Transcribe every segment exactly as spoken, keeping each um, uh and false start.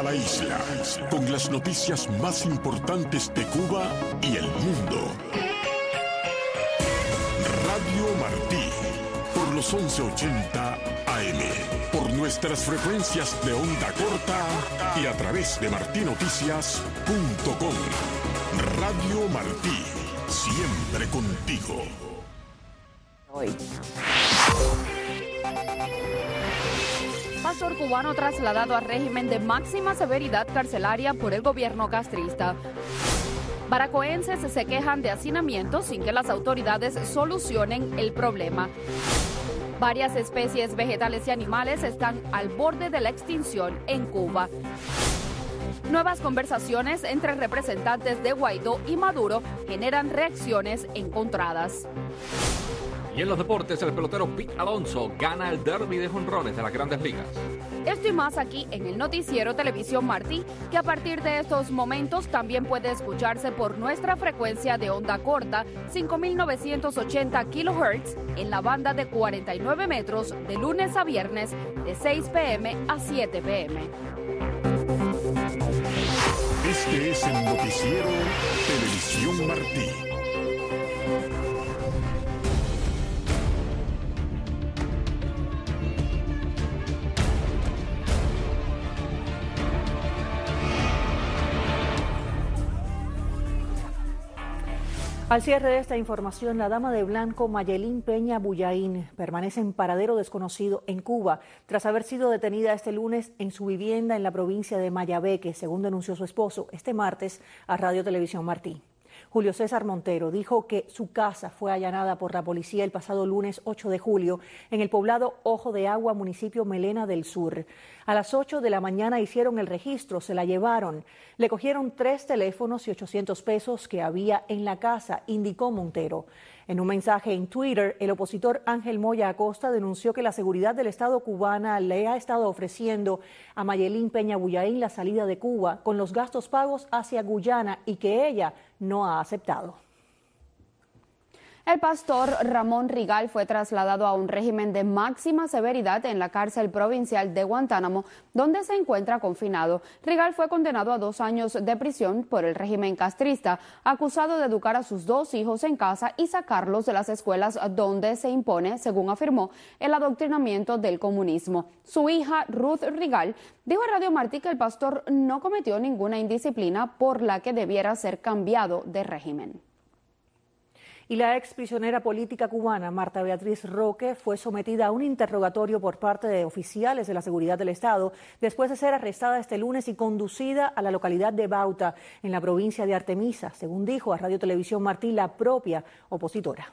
la isla con las noticias más importantes de Cuba y el mundo. Radio Martí, por los once ochenta A M, por nuestras frecuencias de onda corta y a través de martí noticias punto com. Radio Martí, siempre contigo. Hoy. Pastor cubano trasladado a régimen de máxima severidad carcelaria por el gobierno castrista. Baracoenses se quejan de hacinamiento sin que las autoridades solucionen el problema. Varias especies vegetales y animales están al borde de la extinción en Cuba. Nuevas conversaciones entre representantes de Guaidó y Maduro generan reacciones encontradas. Y en los deportes, el pelotero Pete Alonso gana el derbi de jonrones de las Grandes Ligas. Esto y más aquí en el noticiero Televisión Martí, que a partir de estos momentos también puede escucharse por nuestra frecuencia de onda corta, cinco mil novecientos ochenta kilohertz, en la banda de cuarenta y nueve metros, de lunes a viernes, de seis p m a siete p m Este es el noticiero Televisión Martí. Al cierre de esta información, la dama de blanco Mayelín Peña Bullaín permanece en paradero desconocido en Cuba tras haber sido detenida este lunes en su vivienda en la provincia de Mayabeque, según denunció su esposo este martes a Radio Televisión Martí. Julio César Montero dijo que su casa fue allanada por la policía el pasado lunes ocho de julio en el poblado Ojo de Agua, municipio Melena del Sur. A las ocho de la mañana hicieron el registro, se la llevaron. Le cogieron tres teléfonos y ochocientos pesos que había en la casa, indicó Montero. En un mensaje en Twitter, el opositor Ángel Moya Acosta denunció que la seguridad del Estado cubana le ha estado ofreciendo a Mayelín Peña Bullaín la salida de Cuba con los gastos pagos hacia Guyana y que ella no ha aceptado. El pastor Ramón Rigal fue trasladado a un régimen de máxima severidad en la cárcel provincial de Guantánamo, donde se encuentra confinado. Rigal fue condenado a dos años de prisión por el régimen castrista, acusado de educar a sus dos hijos en casa y sacarlos de las escuelas donde se impone, según afirmó, el adoctrinamiento del comunismo. Su hija, Ruth Rigal, dijo a Radio Martí que el pastor no cometió ninguna indisciplina por la que debiera ser cambiado de régimen. Y la ex prisionera política cubana Marta Beatriz Roque fue sometida a un interrogatorio por parte de oficiales de la seguridad del Estado después de ser arrestada este lunes y conducida a la localidad de Bauta, en la provincia de Artemisa, según dijo a Radio Televisión Martí la propia opositora.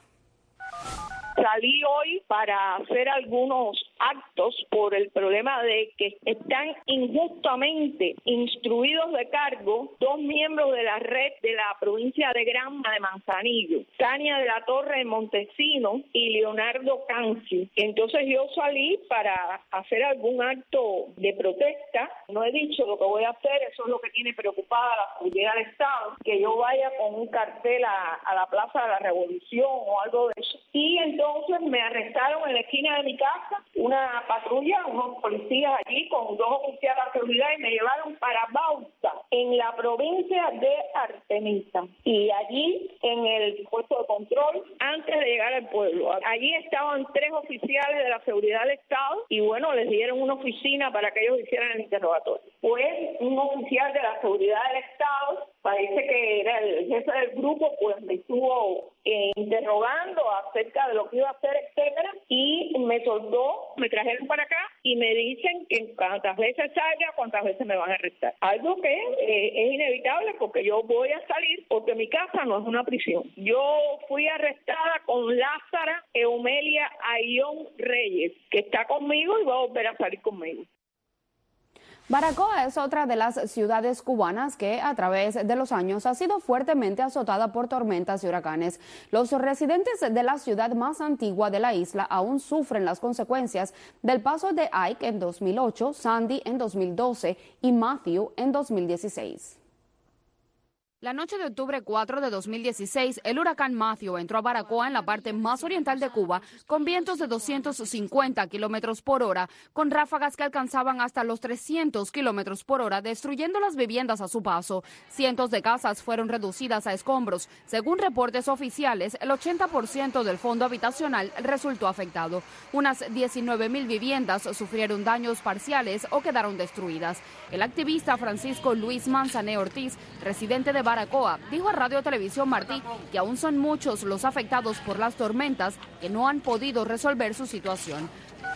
Salí hoy para hacer algunos actos por el problema de que están injustamente instruidos de cargo dos miembros de la red de la provincia de Granma de Manzanillo, Tania de la Torre de Montesino y Leonardo Canci. Entonces yo salí para hacer algún acto de protesta. No he dicho lo que voy a hacer, eso es lo que tiene preocupada la seguridad del Estado, que yo vaya con un cartel a, a la Plaza de la Revolución o algo de eso. Y entonces Entonces me arrestaron en la esquina de mi casa, una patrulla, unos policías allí con dos oficiales de seguridad y me llevaron para Bauta, en la provincia de Artemisa. Y allí en el puesto de control, antes de llegar al pueblo, allí estaban tres oficiales de la seguridad del Estado y bueno, les dieron una oficina para que ellos hicieran el interrogatorio. Pues un oficial de la seguridad del Estado, parece que era el jefe del grupo, pues me estuvo eh, interrogando acerca de lo que iba a hacer, etcétera, y me soltó, me trajeron para acá y me dicen que cuantas veces salga, cuántas veces me van a arrestar. Algo que eh, es inevitable porque yo voy a salir porque mi casa no es una prisión. Yo fui arrestada con Lázara Eumelia Ayón Reyes, que está conmigo y va a volver a salir conmigo. Baracoa es otra de las ciudades cubanas que a través de los años ha sido fuertemente azotada por tormentas y huracanes. Los residentes de la ciudad más antigua de la isla aún sufren las consecuencias del paso de Ike en dos mil ocho, Sandy en dos mil doce y Matthew en dos mil dieciséis. La noche de octubre cuatro de dos mil dieciséis, el huracán Matthew entró a Baracoa en la parte más oriental de Cuba con vientos de doscientos cincuenta kilómetros por hora, con ráfagas que alcanzaban hasta los trescientos kilómetros por hora, destruyendo las viviendas a su paso. Cientos de casas fueron reducidas a escombros. Según reportes oficiales, el ochenta por ciento del fondo habitacional resultó afectado. Unas diecinueve mil viviendas sufrieron daños parciales o quedaron destruidas. El activista Francisco Luis Manzané Ortiz, residente de Baracoa, dijo a Radio Televisión Martí que aún son muchos los afectados por las tormentas que no han podido resolver su situación.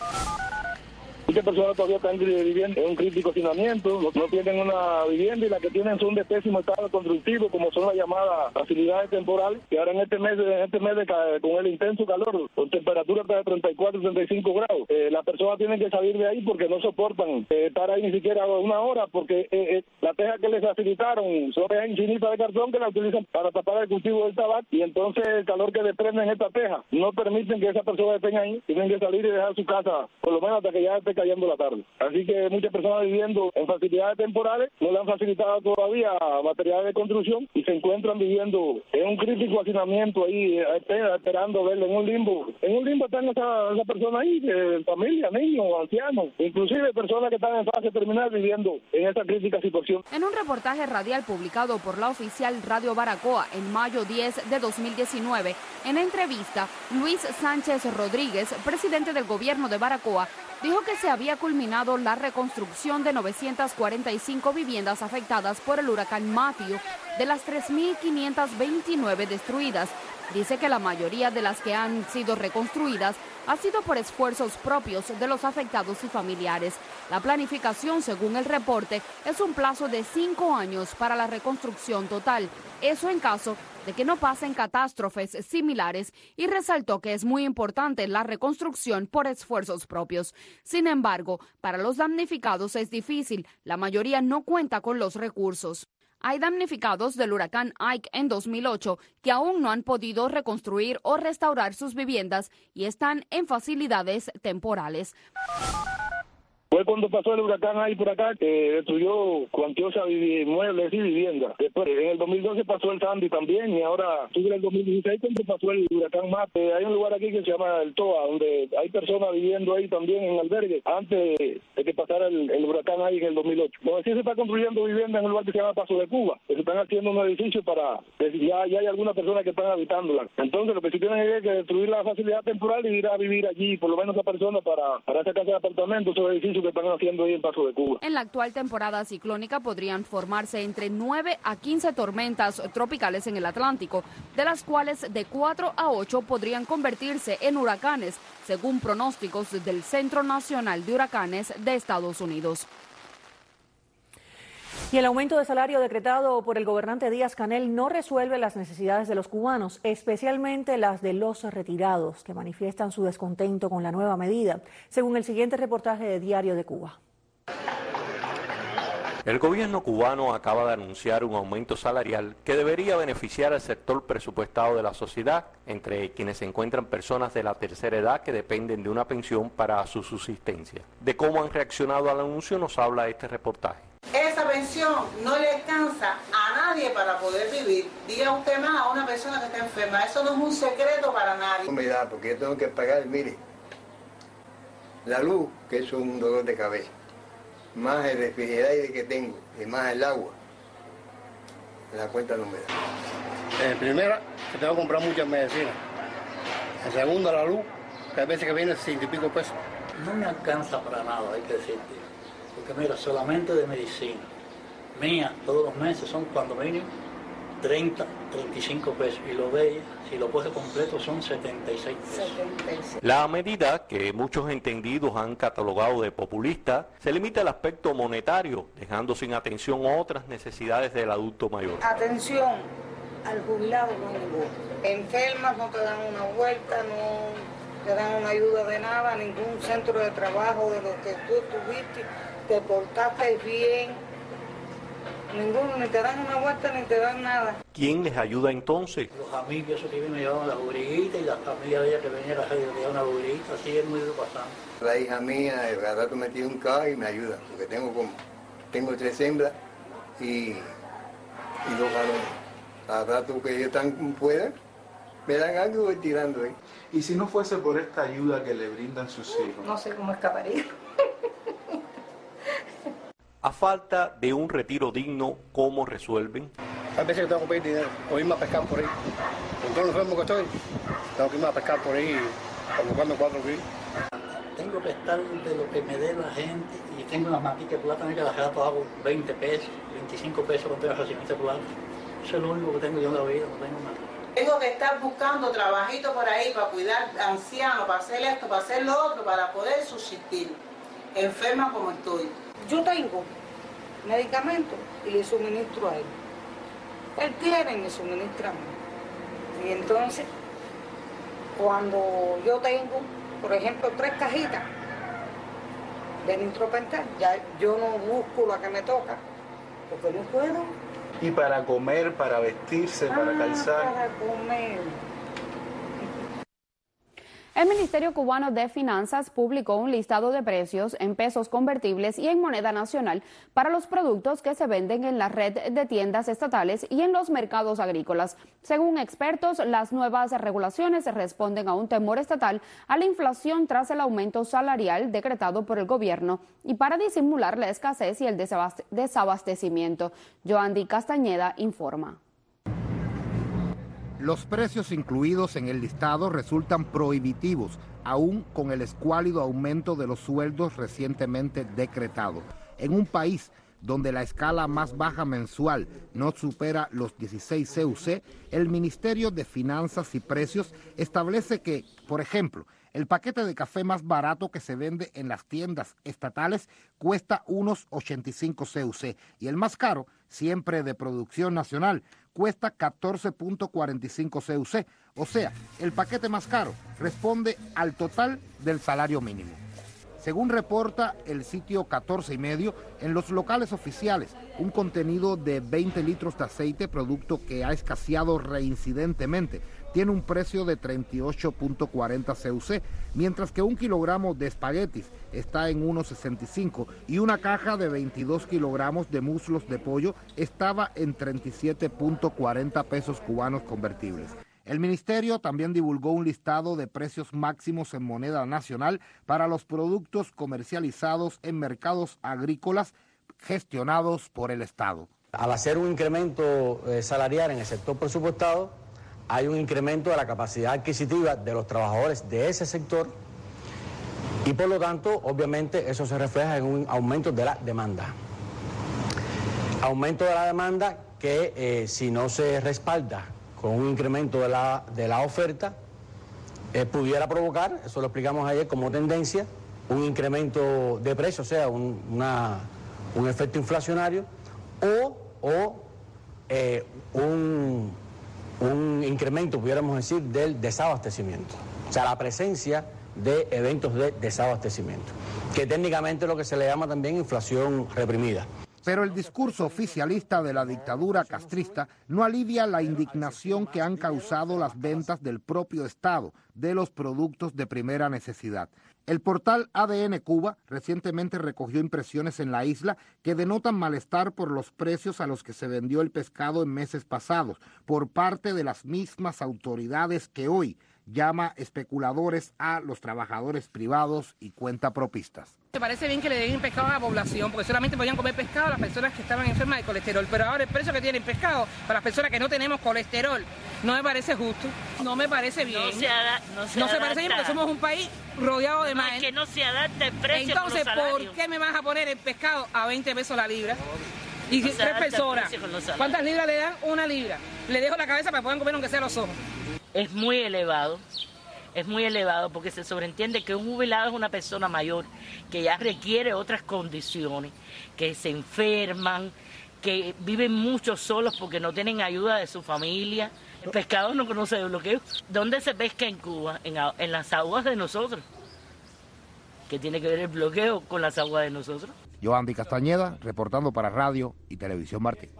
Muchas personas todavía están viviendo en un crítico hacinamiento, no, no tienen una vivienda y las que tienen son de pésimo estado constructivo, como son las llamadas facilidades temporales, que ahora en este mes, en este mes de, con el intenso calor, con temperaturas de treinta y cuatro, treinta y cinco grados, eh, las personas tienen que salir de ahí porque no soportan eh, estar ahí ni siquiera una hora, porque eh, eh, la teja que les facilitaron son tejas infinitas de cartón que la utilizan para tapar el cultivo del tabaco, y entonces el calor que desprenden esta teja no permiten que esas personas estén ahí, tienen que salir y dejar su casa, por lo menos hasta que ya esté cayendo la tarde. Así que muchas personas viviendo en facilidades temporales no le han facilitado todavía materiales de construcción y se encuentran viviendo en un crítico hacinamiento ahí, esperando verlo en un limbo. En un limbo están esas esa personas ahí, de familia, niños, ancianos, inclusive personas que están en fase terminal viviendo en esa crítica situación. En un reportaje radial publicado por la oficial Radio Baracoa en mayo diez de dos mil diecinueve, en entrevista, Luis Sánchez Rodríguez, presidente del gobierno de Baracoa, dijo que se había culminado la reconstrucción de novecientas cuarenta y cinco viviendas afectadas por el huracán Matthew, de las tres mil quinientas veintinueve destruidas. Dice que la mayoría de las que han sido reconstruidas ha sido por esfuerzos propios de los afectados y familiares. La planificación, según el reporte, es un plazo de cinco años para la reconstrucción total. Eso en caso de que no pasen catástrofes similares, y resaltó que es muy importante la reconstrucción por esfuerzos propios. Sin embargo, para los damnificados es difícil. La mayoría no cuenta con los recursos. Hay damnificados del huracán Ike en dos mil ocho que aún no han podido reconstruir o restaurar sus viviendas y están en facilidades temporales. Fue cuando pasó el huracán ahí por acá, que destruyó cuantiosa muebles y viviendas. Después, en el dos mil doce pasó el Sandy también, y ahora en el dos mil dieciséis cuando pasó el huracán Mate. Hay un lugar aquí que se llama el Toa, donde hay personas viviendo ahí también en albergues, antes de que pasara el, el huracán ahí en el dos mil ocho. Donde sí se está construyendo vivienda en un lugar que se llama Paso de Cuba, que se están haciendo un edificio para, ya, ya hay algunas personas que están habitándola. Entonces, lo que sí tienen es que destruir la facilidad temporal y ir a vivir allí, por lo menos a personas para, para esa casa de apartamentos, esos edificios que están haciendo ahí en Paso de Cuba. En la actual temporada ciclónica podrían formarse entre nueve a quince tormentas tropicales en el Atlántico, de las cuales de cuatro a ocho podrían convertirse en huracanes, según pronósticos del Centro Nacional de Huracanes de Estados Unidos. Y el aumento de salario decretado por el gobernante Díaz-Canel no resuelve las necesidades de los cubanos, especialmente las de los retirados, que manifiestan su descontento con la nueva medida, según el siguiente reportaje de Diario de Cuba. El gobierno cubano acaba de anunciar un aumento salarial que debería beneficiar al sector presupuestado de la sociedad, entre quienes se encuentran personas de la tercera edad que dependen de una pensión para su subsistencia. De cómo han reaccionado al anuncio nos habla este reportaje. Esa pensión no le alcanza a nadie para poder vivir. Diga usted más a una persona que está enferma. Eso no es un secreto para nadie. No me da, porque yo tengo que pagar, mire, la luz, que eso es un dolor de cabeza, más el refrigerador que tengo, y más el agua. La cuenta no me da. En primera, que tengo que comprar muchas medicinas. En segunda, la luz, que hay veces que viene sesenta y pico pesos. No me alcanza para nada, hay que decirte. Porque mira, solamente de medicina mía todos los meses son cuando mínimo treinta, treinta y cinco pesos, y lo de ella, si lo coge completo, son setenta y seis pesos. setenta y seis. La medida, que muchos entendidos han catalogado de populista, se limita al aspecto monetario, dejando sin atención otras necesidades del adulto mayor. Atención al jubilado no ninguno. Enfermas no te dan una vuelta, no te dan una ayuda de nada, ningún centro de trabajo de lo que tú estuviste, te portaste bien, ninguno, ni te dan una vuelta ni te dan nada. ¿Quién les ayuda entonces? Los amigos esos que me llevaban las buriguitas y la familia de ella que venía a la radio que una buriguita, así es muy pasando. La hija mía, el rato me tiene un carro y me ayuda, porque tengo como, tengo tres hembras y, y dos varones. A rato que ellos tan puedan, me dan algo y voy tirando ahí. ¿Y si no fuese por esta ayuda que le brindan sus hijos? No sé cómo escaparía. A falta de un retiro digno, ¿cómo resuelven? Hay veces que tengo que pedir dinero o irme a pescar por ahí. Con todo lo enfermo que estoy, tengo que irme a pescar por ahí para buscarme cuatro kilos. Tengo que estar de lo que me dé la gente y tengo unas maticas de plátano que las gasto, hago veinte pesos, veinticinco pesos cuando tengo recipiente de plátano. Eso es lo único que tengo yo en la vida, no tengo nada. Tengo que estar buscando trabajito por ahí para cuidar ancianos, para hacer esto, para hacer lo otro, para poder subsistir. Enferma como estoy. Yo tengo medicamentos y le suministro a él. Él tiene y me suministra a mí. Y entonces, cuando yo tengo, por ejemplo, tres cajitas de nitropental, ya yo no busco la que me toca, porque no puedo. Y para comer, para vestirse, para ah, calzar. Para comer. El Ministerio Cubano de Finanzas publicó un listado de precios en pesos convertibles y en moneda nacional para los productos que se venden en la red de tiendas estatales y en los mercados agrícolas. Según expertos, las nuevas regulaciones responden a un temor estatal a la inflación tras el aumento salarial decretado por el gobierno y para disimular la escasez y el desabastecimiento. Joandy Castañeda informa. Los precios incluidos en el listado resultan prohibitivos, aún con el escuálido aumento de los sueldos recientemente decretado. En un país donde la escala más baja mensual no supera los dieciséis C U C, el Ministerio de Finanzas y Precios establece que, por ejemplo, el paquete de café más barato que se vende en las tiendas estatales cuesta unos ochenta y cinco C U C y el más caro, siempre de producción nacional, cuesta catorce punto cuarenta y cinco C U C. O sea, el paquete más caro responde al total del salario mínimo. Según reporta el sitio catorce y medio, en los locales oficiales, un contenido de veinte litros de aceite, producto que ha escaseado reincidentemente, tiene un precio de treinta y ocho punto cuarenta C U C, mientras que un kilogramo de espaguetis está en uno sesenta y cinco y una caja de veintidós kilogramos de muslos de pollo estaba en treinta y siete punto cuarenta pesos cubanos convertibles. El ministerio también divulgó un listado de precios máximos en moneda nacional para los productos comercializados en mercados agrícolas gestionados por el Estado. Al hacer un incremento eh, salarial en el sector presupuestado, hay un incremento de la capacidad adquisitiva de los trabajadores de ese sector y por lo tanto, obviamente, eso se refleja en un aumento de la demanda. Aumento de la demanda que eh, si no se respalda con un incremento de la, de la oferta, eh, pudiera provocar, eso lo explicamos ayer como tendencia, un incremento de precios, o sea, un, una, un efecto inflacionario o, o eh, un, un incremento, pudiéramos decir, del desabastecimiento. O sea, la presencia de eventos de desabastecimiento, que técnicamente es lo que se le llama también inflación reprimida. Pero el discurso oficialista de la dictadura castrista no alivia la indignación que han causado las ventas del propio Estado de los productos de primera necesidad. El portal A D N Cuba recientemente recogió impresiones en la isla que denotan malestar por los precios a los que se vendió el pescado en meses pasados por parte de las mismas autoridades que hoy llama especuladores a los trabajadores privados y cuentapropistas. Me parece bien que le den pescado a la población, porque solamente podían comer pescado las personas que estaban enfermas de colesterol, pero ahora el precio que tienen pescado para las personas que no tenemos colesterol no me parece justo, no me parece bien. No se, ada, no se, no se parece bien porque somos un país rodeado de no, mar. Es que no se adapta el precio. Entonces, con los ¿por qué me vas a poner el pescado a veinte pesos la libra? Y no tres personas, ¿cuántas libras le dan? Una libra. Le dejo la cabeza para que puedan comer aunque sea los ojos. Es muy elevado. Es muy elevado porque se sobreentiende que un jubilado es una persona mayor que ya requiere otras condiciones, que se enferman, que viven mucho solos porque no tienen ayuda de su familia. El pescado no conoce de bloqueo. ¿Dónde se pesca en Cuba? En, en las aguas de nosotros. ¿Qué tiene que ver el bloqueo con las aguas de nosotros? Joandy Castañeda, reportando para Radio y Televisión Martín.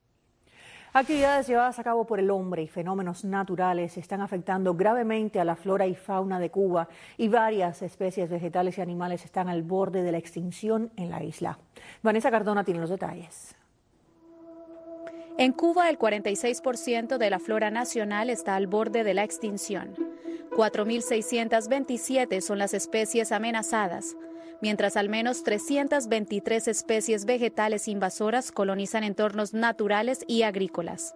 Actividades llevadas a cabo por el hombre y fenómenos naturales están afectando gravemente a la flora y fauna de Cuba y varias especies vegetales y animales están al borde de la extinción en la isla. Vanessa Cardona tiene los detalles. En Cuba, el cuarenta y seis por ciento de la flora nacional está al borde de la extinción. cuatro mil seiscientas veintisiete son las especies amenazadas, mientras al menos trescientas veintitrés especies vegetales invasoras colonizan entornos naturales y agrícolas.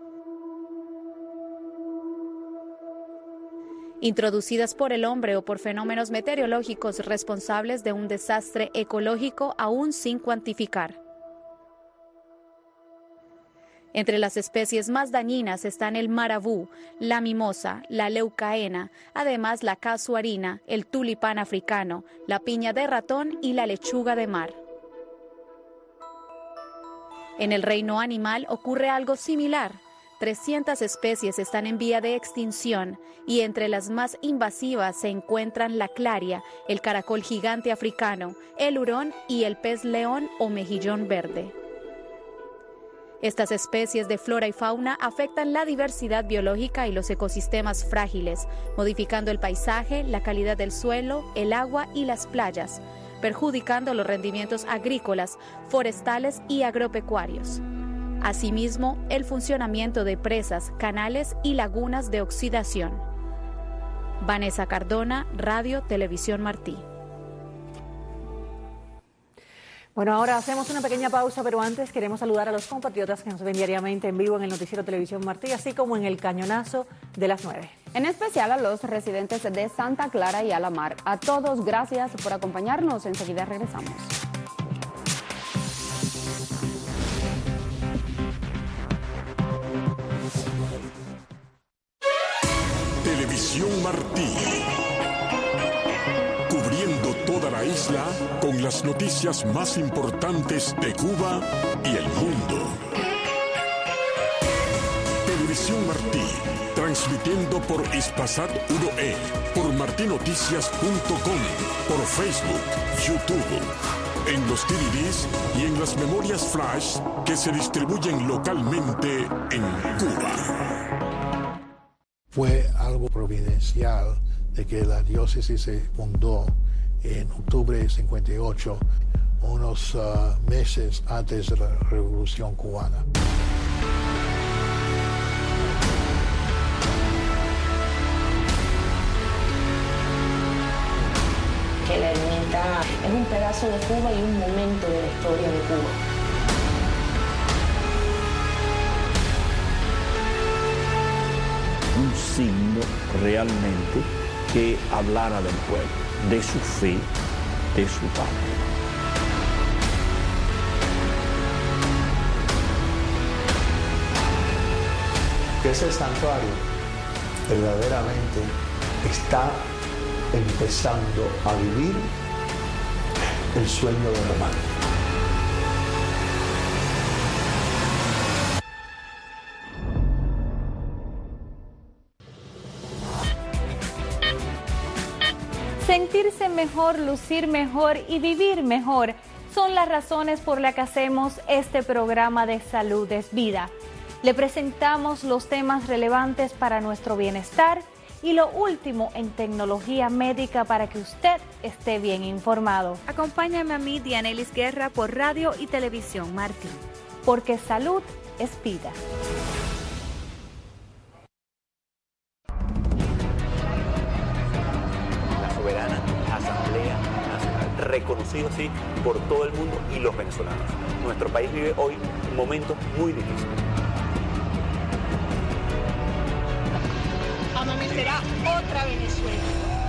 Introducidas por el hombre o por fenómenos meteorológicos responsables de un desastre ecológico aún sin cuantificar. Entre las especies más dañinas están el marabú, la mimosa, la leucaena, además la casuarina, el tulipán africano, la piña de ratón y la lechuga de mar. En el reino animal ocurre algo similar. trescientas especies están en vía de extinción y entre las más invasivas se encuentran la claria, el caracol gigante africano, el hurón y el pez león o mejillón verde. Estas especies de flora y fauna afectan la diversidad biológica y los ecosistemas frágiles, modificando el paisaje, la calidad del suelo, el agua y las playas, perjudicando los rendimientos agrícolas, forestales y agropecuarios. Asimismo, el funcionamiento de presas, canales y lagunas de oxidación. Vanessa Cardona, Radio Televisión Martí. Bueno, ahora hacemos una pequeña pausa, pero antes queremos saludar a los compatriotas que nos ven diariamente en vivo en el Noticiero Televisión Martí, así como en el Cañonazo de las nueve. En especial a los residentes de Santa Clara y Alamar. A todos, gracias por acompañarnos. Enseguida regresamos. Televisión Martí. Cubriendo toda la isla con las noticias más importantes de Cuba y el mundo. Televisión Martí, transmitiendo por Hispasat uno E, por martinoticias punto com, por Facebook, YouTube, en los D V Ds y en las memorias flash que se distribuyen localmente en Cuba. Fue algo providencial de que la diócesis se fundó en octubre de cincuenta y ocho, unos uh, meses antes de la Revolución Cubana. Que la ermita es un pedazo de Cuba y un momento de la historia de Cuba. Un signo realmente que hablara del pueblo, de su fe, de su patria. Que ese santuario verdaderamente está empezando a vivir el sueño de Román. Sentirse mejor, lucir mejor y vivir mejor son las razones por las que hacemos este programa de Salud es Vida. Le presentamos los temas relevantes para nuestro bienestar y lo último en tecnología médica para que usted esté bien informado. Acompáñame a mí, Dianelis Guerra, por Radio y Televisión Martí. Porque salud es vida. La soberana Asamblea Nacional, reconocido así por todo el mundo y los venezolanos. Nuestro país vive hoy un momento muy difícil. Amanecerá otra Venezuela.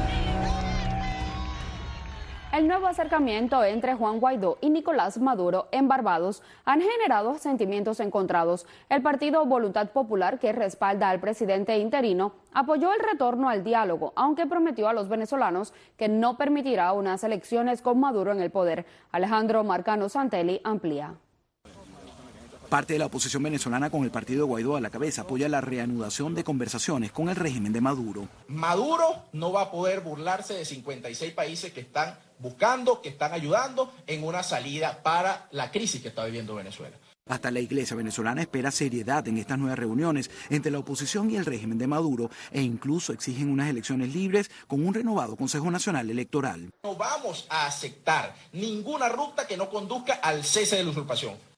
El nuevo acercamiento entre Juan Guaidó y Nicolás Maduro en Barbados han generado sentimientos encontrados. El partido Voluntad Popular, que respalda al presidente interino, apoyó el retorno al diálogo, aunque prometió a los venezolanos que no permitirá unas elecciones con Maduro en el poder. Alejandro Marcano Santelli amplía. Parte de la oposición venezolana, con el partido de Guaidó a la cabeza, apoya la reanudación de conversaciones con el régimen de Maduro. Maduro no va a poder burlarse de cincuenta y seis países que están buscando, que están ayudando en una salida para la crisis que está viviendo Venezuela. Hasta la iglesia venezolana espera seriedad en estas nuevas reuniones entre la oposición y el régimen de Maduro e incluso exigen unas elecciones libres con un renovado Consejo Nacional Electoral. No vamos a aceptar ninguna ruta que no conduzca al cese de la usurpación.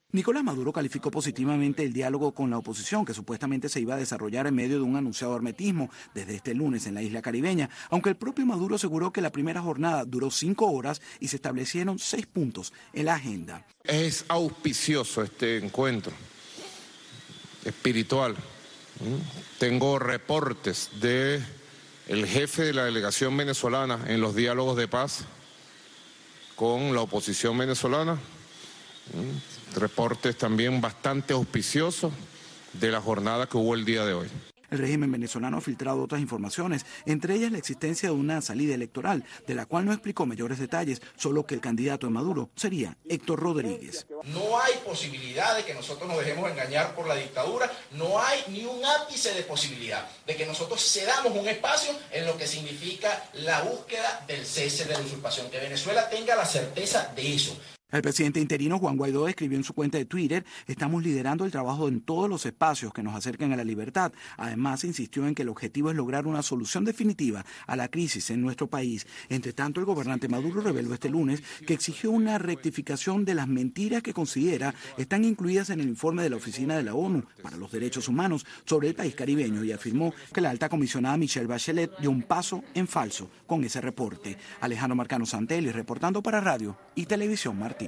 Nicolás Maduro calificó positivamente el diálogo con la oposición que supuestamente se iba a desarrollar en medio de un anunciado hermetismo desde este lunes en la isla caribeña, aunque el propio Maduro aseguró que la primera jornada duró cinco horas y se establecieron seis puntos en la agenda. Es auspicioso este encuentro espiritual. Tengo reportes de el jefe de la delegación venezolana en los diálogos de paz con la oposición venezolana. Reportes también bastante auspiciosos de la jornada que hubo el día de hoy. El régimen venezolano ha filtrado otras informaciones, entre ellas la existencia de una salida electoral, de la cual no explicó mayores detalles, solo que el candidato de Maduro sería Héctor Rodríguez. No hay posibilidad de que nosotros nos dejemos engañar por la dictadura, no hay ni un ápice de posibilidad de que nosotros cedamos un espacio en lo que significa la búsqueda del cese de la usurpación, que Venezuela tenga la certeza de eso. El presidente interino Juan Guaidó escribió en su cuenta de Twitter: estamos liderando el trabajo en todos los espacios que nos acercan a la libertad. Además, insistió en que el objetivo es lograr una solución definitiva a la crisis en nuestro país. Entre tanto, el gobernante Maduro reveló este lunes que exigió una rectificación de las mentiras que considera están incluidas en el informe de la Oficina de la ONU para los Derechos Humanos sobre el país caribeño y afirmó que la alta comisionada Michelle Bachelet dio un paso en falso con ese reporte. Alejandro Marcano Santelli, reportando para Radio y Televisión Martín.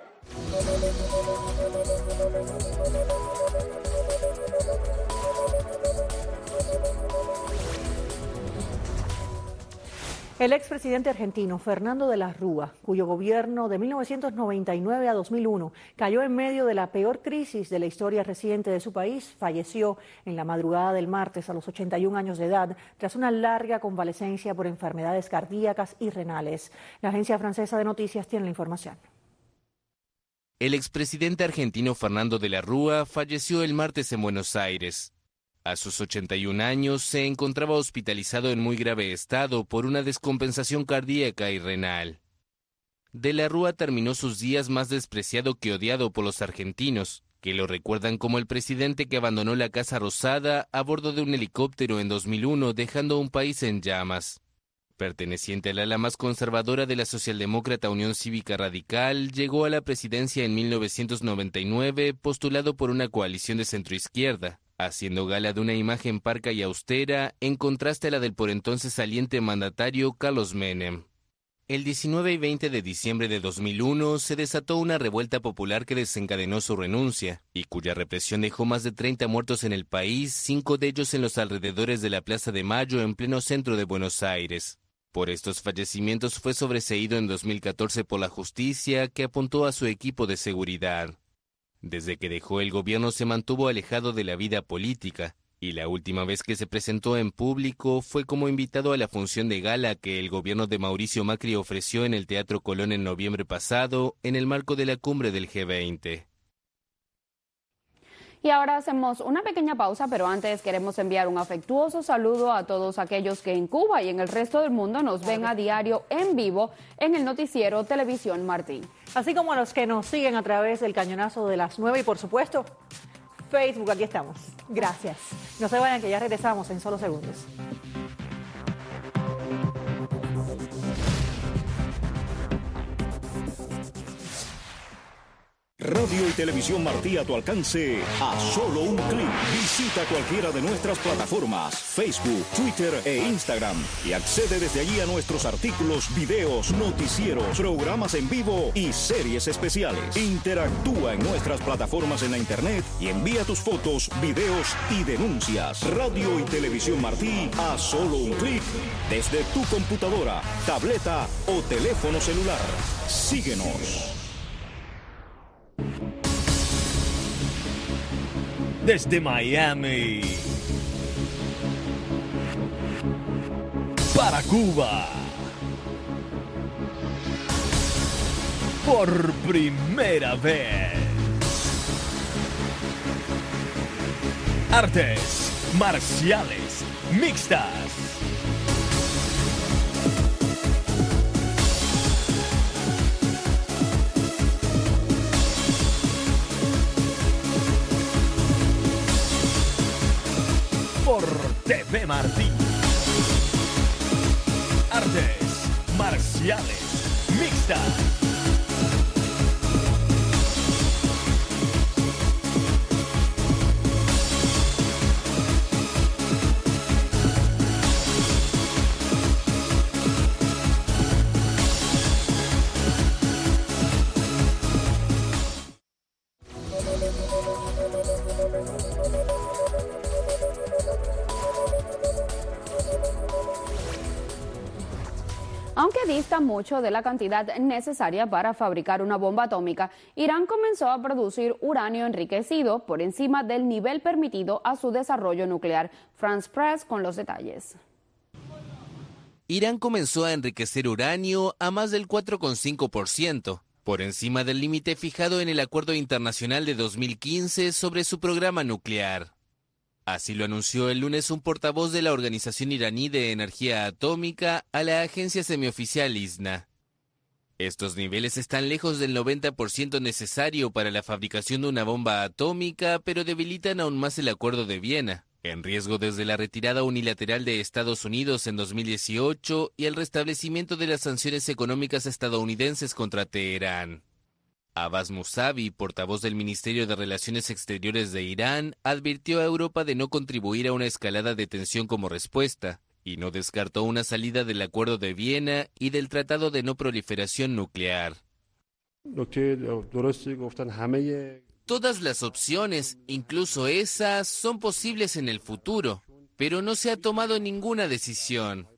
El expresidente argentino Fernando de la Rúa, cuyo gobierno de mil novecientos noventa y nueve a dos mil uno cayó en medio de la peor crisis de la historia reciente de su país, falleció en la madrugada del martes a los ochenta y un años de edad tras una larga convalecencia por enfermedades cardíacas y renales. La agencia francesa de noticias tiene la información. El expresidente argentino Fernando de la Rúa falleció el martes en Buenos Aires. A sus ochenta y un años se encontraba hospitalizado en muy grave estado por una descompensación cardíaca y renal. De la Rúa terminó sus días más despreciado que odiado por los argentinos, que lo recuerdan como el presidente que abandonó la Casa Rosada a bordo de un helicóptero en dos mil uno, dejando un país en llamas. Perteneciente al ala más conservadora de la socialdemócrata Unión Cívica Radical, llegó a la presidencia en mil novecientos noventa y nueve, postulado por una coalición de centroizquierda, haciendo gala de una imagen parca y austera, en contraste a la del por entonces saliente mandatario Carlos Menem. El diecinueve y veinte de diciembre de dos mil uno se desató una revuelta popular que desencadenó su renuncia, y cuya represión dejó más de treinta muertos en el país, cinco de ellos en los alrededores de la Plaza de Mayo en pleno centro de Buenos Aires. Por estos fallecimientos fue sobreseído en dos mil catorce por la justicia, que apuntó a su equipo de seguridad. Desde que dejó el gobierno se mantuvo alejado de la vida política, y la última vez que se presentó en público fue como invitado a la función de gala que el gobierno de Mauricio Macri ofreció en el Teatro Colón en noviembre pasado, en el marco de la cumbre del G veinte. Y ahora hacemos una pequeña pausa, pero antes queremos enviar un afectuoso saludo a todos aquellos que en Cuba y en el resto del mundo nos ven a diario en vivo en el noticiero Televisión Martín. Así como a los que nos siguen a través del cañonazo de las nueve y por supuesto Facebook, aquí estamos. Gracias. No se vayan que ya regresamos en solo segundos. Radio y Televisión Martí a tu alcance a solo un clic. Visita cualquiera de nuestras plataformas, Facebook, Twitter e Instagram y accede desde allí a nuestros artículos, videos, noticieros, programas en vivo y series especiales. Interactúa en nuestras plataformas en la internet y envía tus fotos, videos y denuncias. Radio y Televisión Martí a solo un clic desde tu computadora, tableta o teléfono celular. Síguenos. Desde Miami para Cuba, por primera vez, artes marciales mixtas. Por T V Martín. Artes marciales mixtas. dista mucho de la cantidad necesaria para fabricar una bomba atómica, Irán comenzó a producir uranio enriquecido por encima del nivel permitido a su desarrollo nuclear. France Press con los detalles. Irán comenzó a enriquecer uranio a más del cuatro coma cinco por ciento, por encima del límite fijado en el Acuerdo Internacional de dos mil quince sobre su programa nuclear. Así lo anunció el lunes un portavoz de la Organización Iraní de Energía Atómica a la agencia semioficial I S N A. Estos niveles están lejos del noventa por ciento necesario para la fabricación de una bomba atómica, pero debilitan aún más el Acuerdo de Viena, en riesgo desde la retirada unilateral de Estados Unidos en dos mil dieciocho y el restablecimiento de las sanciones económicas estadounidenses contra Teherán. Abbas Mousavi, portavoz del Ministerio de Relaciones Exteriores de Irán, advirtió a Europa de no contribuir a una escalada de tensión como respuesta, y no descartó una salida del Acuerdo de Viena y del Tratado de No Proliferación Nuclear. Todas las opciones, incluso esas, son posibles en el futuro, pero no se ha tomado ninguna decisión.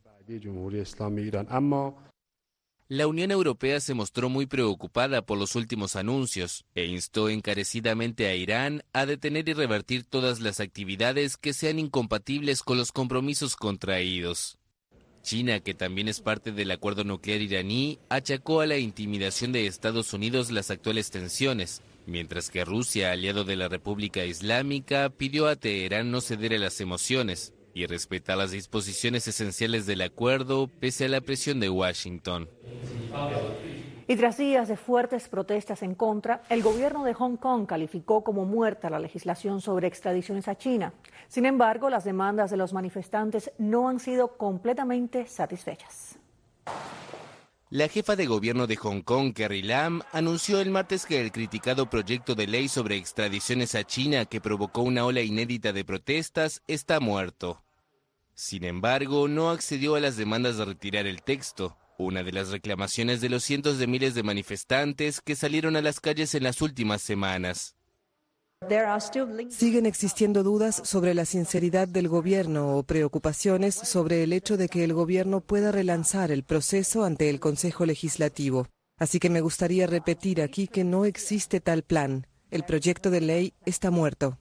La Unión Europea se mostró muy preocupada por los últimos anuncios e instó encarecidamente a Irán a detener y revertir todas las actividades que sean incompatibles con los compromisos contraídos. China, que también es parte del acuerdo nuclear iraní, achacó a la intimidación de Estados Unidos las actuales tensiones, mientras que Rusia, aliado de la República Islámica, pidió a Teherán no ceder a las emociones y respetar las disposiciones esenciales del acuerdo pese a la presión de Washington. Y tras días de fuertes protestas en contra, el gobierno de Hong Kong calificó como muerta la legislación sobre extradiciones a China. Sin embargo, las demandas de los manifestantes no han sido completamente satisfechas. La jefa de gobierno de Hong Kong, Carrie Lam, anunció el martes que el criticado proyecto de ley sobre extradiciones a China, que provocó una ola inédita de protestas, está muerto. Sin embargo, no accedió a las demandas de retirar el texto, una de las reclamaciones de los cientos de miles de manifestantes que salieron a las calles en las últimas semanas. Siguen existiendo dudas sobre la sinceridad del gobierno o preocupaciones sobre el hecho de que el gobierno pueda relanzar el proceso ante el Consejo Legislativo. Así que me gustaría repetir aquí que no existe tal plan. El proyecto de ley está muerto.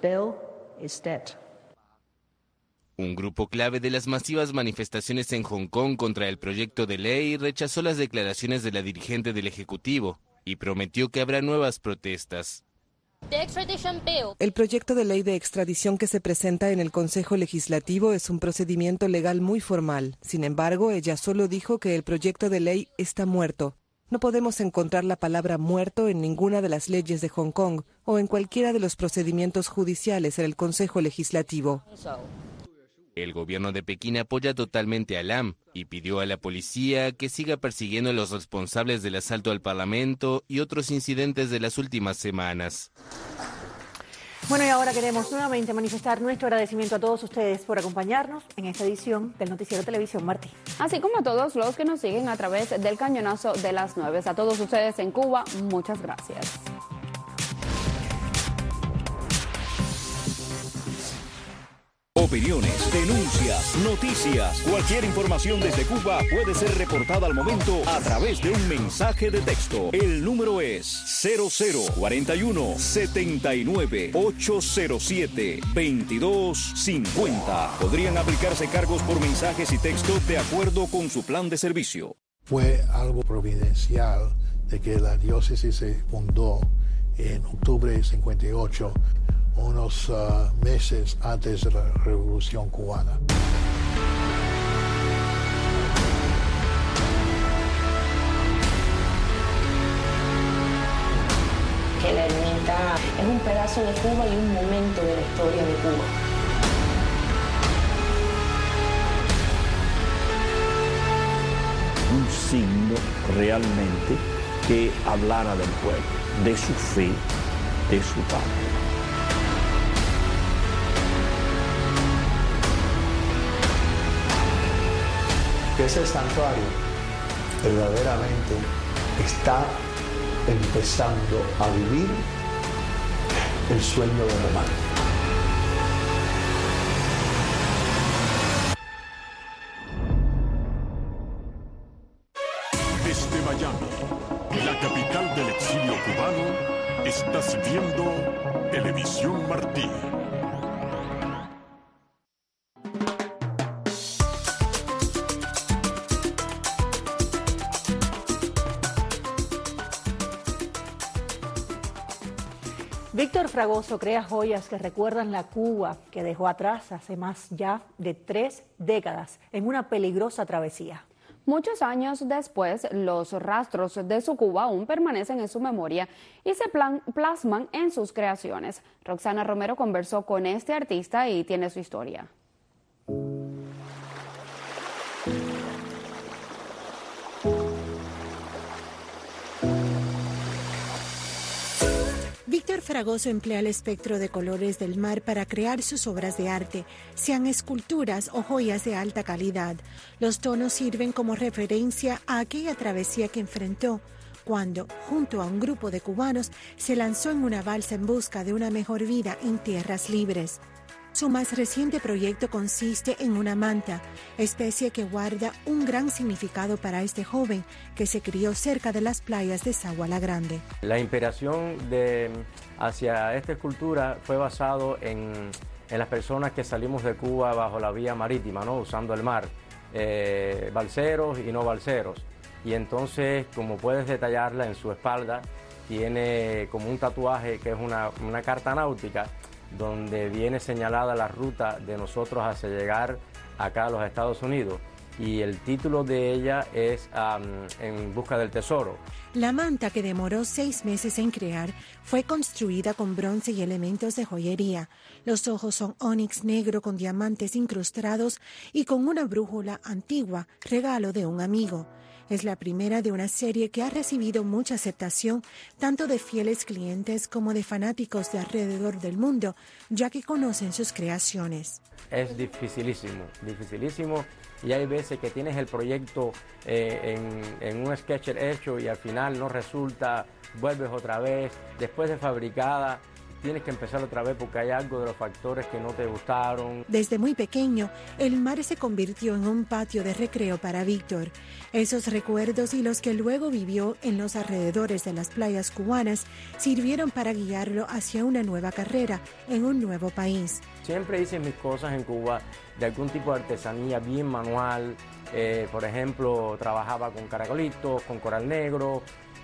Un grupo clave de las masivas manifestaciones en Hong Kong contra el proyecto de ley rechazó las declaraciones de la dirigente del Ejecutivo y prometió que habrá nuevas protestas. El proyecto de ley de extradición que se presenta en el Consejo Legislativo es un procedimiento legal muy formal. Sin embargo, ella solo dijo que el proyecto de ley está muerto. No podemos encontrar la palabra muerto en ninguna de las leyes de Hong Kong o en cualquiera de los procedimientos judiciales en el Consejo Legislativo. El gobierno de Pekín apoya totalmente a Lam y pidió a la policía que siga persiguiendo a los responsables del asalto al Parlamento y otros incidentes de las últimas semanas. Bueno, y ahora queremos nuevamente manifestar nuestro agradecimiento a todos ustedes por acompañarnos en esta edición del Noticiero Televisión Martí. Así como a todos los que nos siguen a través del cañonazo de las nueve. A todos ustedes en Cuba, muchas gracias. Opiniones, denuncias, noticias, cualquier información desde Cuba puede ser reportada al momento a través de un mensaje de texto. El número es cero cero cuarenta y uno, setenta y nueve, ochocientos siete, veintidós cincuenta. Podrían aplicarse cargos por mensajes y texto de acuerdo con su plan de servicio. Fue algo providencial de que la diócesis se fundó en octubre de cincuenta y ocho, unos uh, meses antes de la Revolución Cubana. Que la ermita es un pedazo de Cuba y un momento de la historia de Cuba. Un signo realmente que hablara del pueblo, de su fe, de su patria. Que ese santuario verdaderamente está empezando a vivir el sueño de Román. Estás viendo Televisión Martí. Víctor Fragoso crea joyas que recuerdan la Cuba que dejó atrás hace más ya de tres décadas en una peligrosa travesía. Muchos años después, los rastros de su Cuba aún permanecen en su memoria y se plan- plasman en sus creaciones. Roxana Romero conversó con este artista y tiene su historia. Víctor Fragoso emplea el espectro de colores del mar para crear sus obras de arte, sean esculturas o joyas de alta calidad. Los tonos sirven como referencia a aquella travesía que enfrentó cuando, junto a un grupo de cubanos, se lanzó en una balsa en busca de una mejor vida en tierras libres. Su más reciente proyecto consiste en una manta, especie que guarda un gran significado para este joven que se crió cerca de las playas de Sagua la Grande. La inspiración de, hacia esta escultura fue basado en, en las personas que salimos de Cuba bajo la vía marítima, ¿no? Usando el mar, eh, balseros y no balseros. Y entonces, como puedes detallarla en su espalda, tiene como un tatuaje que es una, una carta náutica, donde viene señalada la ruta de nosotros hacia llegar acá a los Estados Unidos. Y el título de ella es um, En busca del tesoro. La manta, que demoró seis meses en crear, fue construida con bronce y elementos de joyería. Los ojos son ónix negro con diamantes incrustados y con una brújula antigua, regalo de un amigo. Es la primera de una serie que ha recibido mucha aceptación, tanto de fieles clientes como de fanáticos de alrededor del mundo, ya que conocen sus creaciones. Es dificilísimo, dificilísimo, y hay veces que tienes el proyecto eh, en, en un sketcher hecho y al final no resulta, vuelves otra vez, después de fabricada, tienes que empezar otra vez porque hay algo de los factores que no te gustaron. Desde muy pequeño, el mar se convirtió en un patio de recreo para Víctor. Esos recuerdos y los que luego vivió en los alrededores de las playas cubanas sirvieron para guiarlo hacia una nueva carrera en un nuevo país. Siempre hice mis cosas en Cuba de algún tipo de artesanía bien manual. Eh, por ejemplo, trabajaba con caracolitos, con coral negro.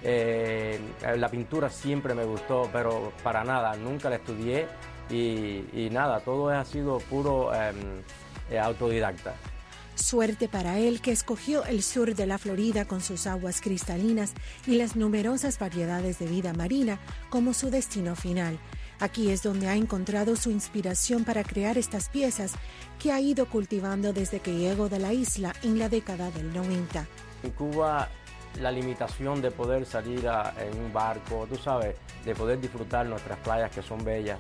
Eh, la pintura siempre me gustó, pero para nada, nunca la estudié y, y nada, todo ha sido puro eh, eh, autodidacta. Suerte para él que escogió el sur de la Florida con sus aguas cristalinas y las numerosas variedades de vida marina como su destino final. Aquí es donde ha encontrado su inspiración para crear estas piezas que ha ido cultivando desde que llegó de la isla en la década del noventa. En Cuba, la limitación de poder salir a, en un barco, tú sabes, de poder disfrutar nuestras playas que son bellas,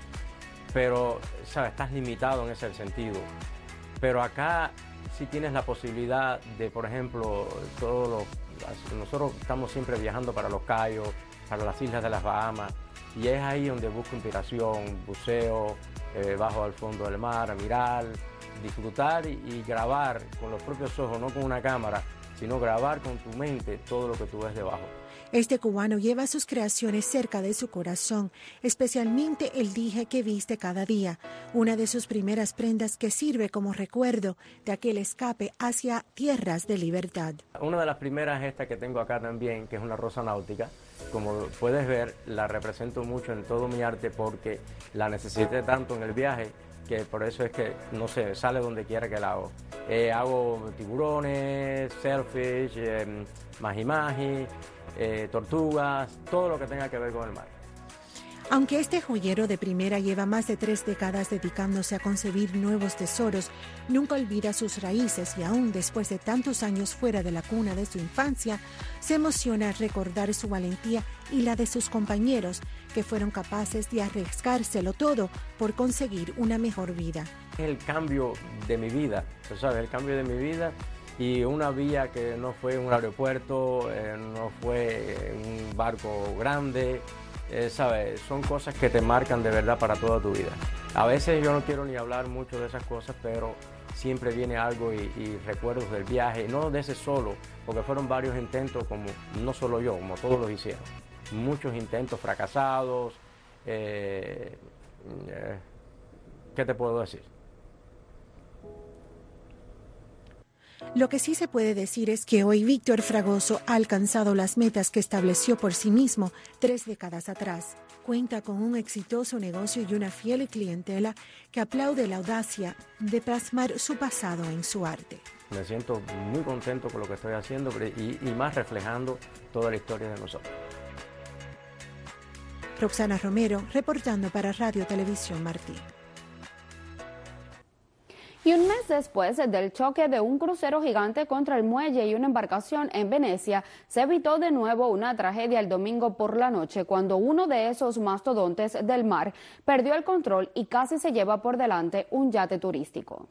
pero, sabes, estás limitado en ese sentido. Pero acá sí tienes la posibilidad de, por ejemplo, todos los, nosotros estamos siempre viajando para los Cayos, para las islas de las Bahamas, y es ahí donde busco inspiración, buceo, eh, bajo al fondo del mar, a mirar, disfrutar y, y grabar con los propios ojos, no con una cámara, sino grabar con tu mente todo lo que tú ves debajo. Este cubano lleva sus creaciones cerca de su corazón, especialmente el dije que viste cada día, una de sus primeras prendas que sirve como recuerdo de aquel escape hacia tierras de libertad. Una de las primeras es esta que tengo acá también, que es una rosa náutica. Como puedes ver, la represento mucho en todo mi arte porque la necesité tanto en el viaje que por eso es que, no sé, sale donde quiera que la hago. Eh, hago tiburones, selfish, eh, maji-maji, eh, tortugas, todo lo que tenga que ver con el mar. Aunque este joyero de primera lleva más de tres décadas dedicándose a concebir nuevos tesoros, nunca olvida sus raíces y aún después de tantos años fuera de la cuna de su infancia, se emociona al recordar su valentía y la de sus compañeros, que fueron capaces de arriesgárselo todo por conseguir una mejor vida. El cambio de mi vida, ¿sabes? El cambio de mi vida y una vía que no fue un aeropuerto, eh, no fue un barco grande. Eh, ¿sabes? Son cosas que te marcan de verdad para toda tu vida. A veces yo no quiero ni hablar mucho de esas cosas, pero siempre viene algo y, y recuerdos del viaje, no de ese solo, porque fueron varios intentos, como no solo yo, como todos los hicieron. Muchos intentos fracasados, Eh, eh, ¿Qué te puedo decir? Lo que sí se puede decir es que hoy Víctor Fragoso ha alcanzado las metas que estableció por sí mismo tres décadas atrás. Cuenta con un exitoso negocio y una fiel clientela que aplaude la audacia de plasmar su pasado en su arte. Me siento muy contento con lo que estoy haciendo y, y más reflejando toda la historia de nosotros. Roxana Romero, reportando para Radio Televisión Martí. Y un mes después del choque de un crucero gigante contra el muelle y una embarcación en Venecia, se evitó de nuevo una tragedia el domingo por la noche cuando uno de esos mastodontes del mar perdió el control y casi se lleva por delante un yate turístico.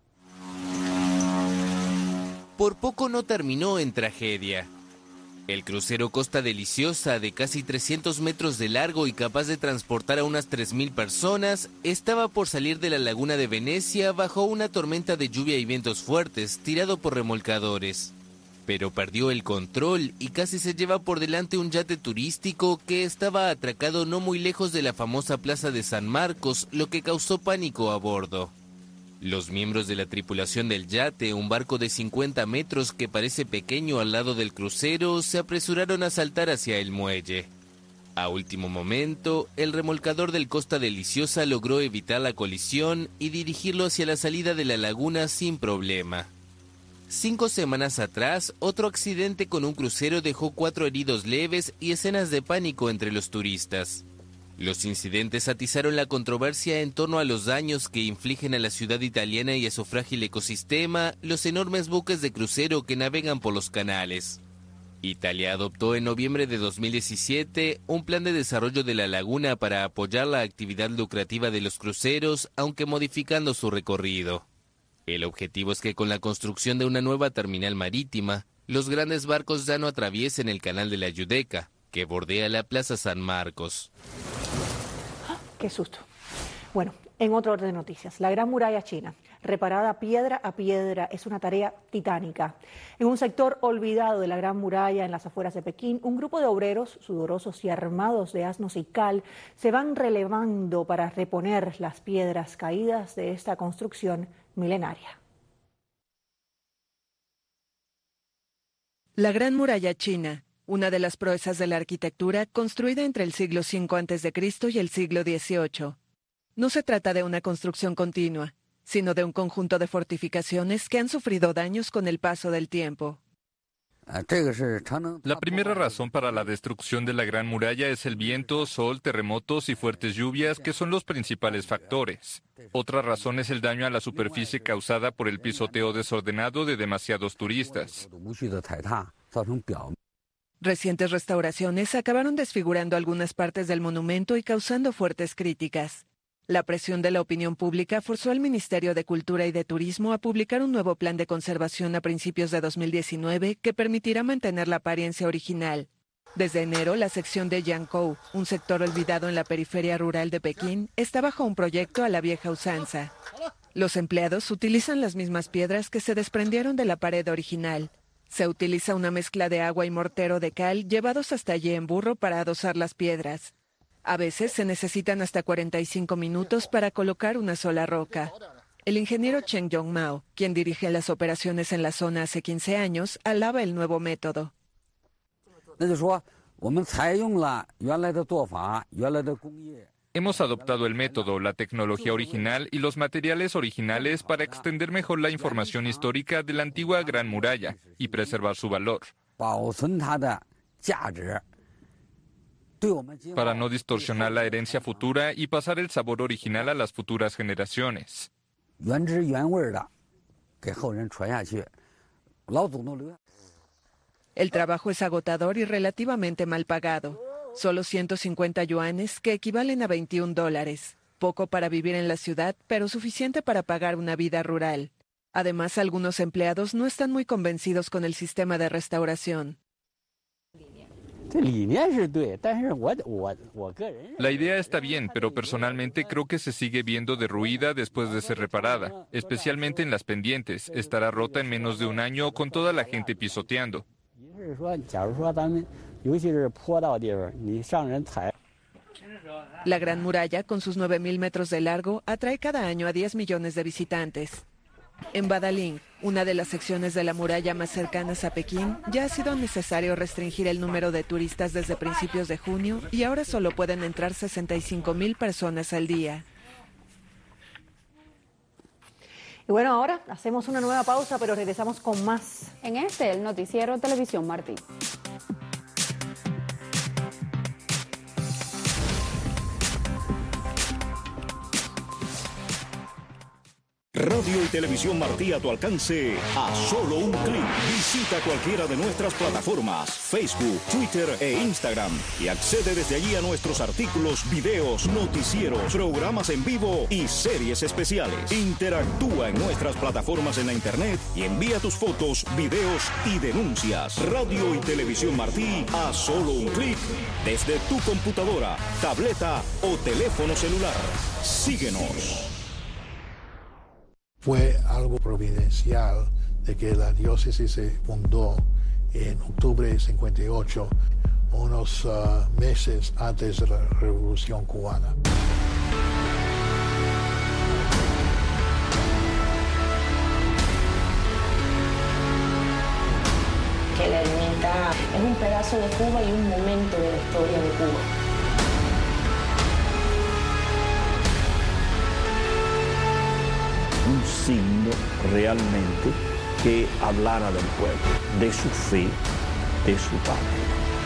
Por poco no terminó en tragedia. El crucero Costa Deliciosa, de casi trescientos metros de largo y capaz de transportar a unas tres mil personas, estaba por salir de la laguna de Venecia bajo una tormenta de lluvia y vientos fuertes, tirado por remolcadores. Pero perdió el control y casi se lleva por delante un yate turístico que estaba atracado no muy lejos de la famosa plaza de San Marcos, lo que causó pánico a bordo. Los miembros de la tripulación del yate, un barco de cincuenta metros que parece pequeño al lado del crucero, se apresuraron a saltar hacia el muelle. A último momento, el remolcador del Costa Deliciosa logró evitar la colisión y dirigirlo hacia la salida de la laguna sin problema. Cinco semanas atrás, otro accidente con un crucero dejó cuatro heridos leves y escenas de pánico entre los turistas. Los incidentes atizaron la controversia en torno a los daños que infligen a la ciudad italiana y a su frágil ecosistema los enormes buques de crucero que navegan por los canales. Italia adoptó en noviembre de dos mil diecisiete un plan de desarrollo de la laguna para apoyar la actividad lucrativa de los cruceros, aunque modificando su recorrido. El objetivo es que con la construcción de una nueva terminal marítima, los grandes barcos ya no atraviesen el canal de la Giudecca, que bordea la Plaza San Marcos. Qué susto. Bueno, en otro orden de noticias, la Gran Muralla China, reparada piedra a piedra, es una tarea titánica. En un sector olvidado de la Gran Muralla, en las afueras de Pekín, un grupo de obreros sudorosos y armados de asnos y cal se van relevando para reponer las piedras caídas de esta construcción milenaria. La Gran Muralla China, una de las proezas de la arquitectura, construida entre el siglo cinco antes de Cristo y el siglo dieciocho. No se trata de una construcción continua, sino de un conjunto de fortificaciones que han sufrido daños con el paso del tiempo. La primera razón para la destrucción de la Gran Muralla es el viento, sol, terremotos y fuertes lluvias, que son los principales factores. Otra razón es el daño a la superficie causada por el pisoteo desordenado de demasiados turistas. Recientes restauraciones acabaron desfigurando algunas partes del monumento y causando fuertes críticas. La presión de la opinión pública forzó al Ministerio de Cultura y de Turismo a publicar un nuevo plan de conservación a principios de dos mil diecinueve que permitirá mantener la apariencia original. Desde enero, la sección de Yankou, un sector olvidado en la periferia rural de Pekín, está bajo un proyecto a la vieja usanza. Los empleados utilizan las mismas piedras que se desprendieron de la pared original. Se utiliza una mezcla de agua y mortero de cal llevados hasta allí en burro para adosar las piedras. A veces se necesitan hasta cuarenta y cinco minutos para colocar una sola roca. El ingeniero Chen Yongmao, quien dirige las operaciones en la zona hace quince años, alaba el nuevo método. Hemos adoptado el método, la tecnología original y los materiales originales para extender mejor la información histórica de la antigua Gran Muralla y preservar su valor, para no distorsionar la herencia futura y pasar el sabor original a las futuras generaciones. El trabajo es agotador y relativamente mal pagado. Solo ciento cincuenta yuanes, que equivalen a veintiún dólares. Poco para vivir en la ciudad, pero suficiente para pagar una vida rural. Además, algunos empleados no están muy convencidos con el sistema de restauración. La idea está bien, pero personalmente creo que se sigue viendo derruida después de ser reparada, especialmente en las pendientes. Estará rota en menos de un año con toda la gente pisoteando. La Gran Muralla, con sus nueve mil metros de largo, atrae cada año a diez millones de visitantes. En Badaling, una de las secciones de la muralla más cercanas a Pekín, ya ha sido necesario restringir el número de turistas desde principios de junio y ahora solo pueden entrar sesenta y cinco mil personas al día. Y bueno, ahora hacemos una nueva pausa, pero regresamos con más. En este, el noticiero Televisión Martí. Radio y Televisión Martí a tu alcance a solo un clic. Visita cualquiera de nuestras plataformas, Facebook, Twitter e Instagram y accede desde allí a nuestros artículos, videos, noticieros, programas en vivo y series especiales. Interactúa en nuestras plataformas en la internet y envía tus fotos, videos y denuncias. Radio y Televisión Martí a solo un clic desde tu computadora, tableta o teléfono celular. Síguenos. Fue algo providencial de que la diócesis se fundó en octubre de cincuenta y ocho, unos uh, meses antes de la Revolución Cubana. Que la ermita es un pedazo de Cuba y un momento de la historia de Cuba. Un signo realmente que hablara del pueblo, de su fe, de su patria.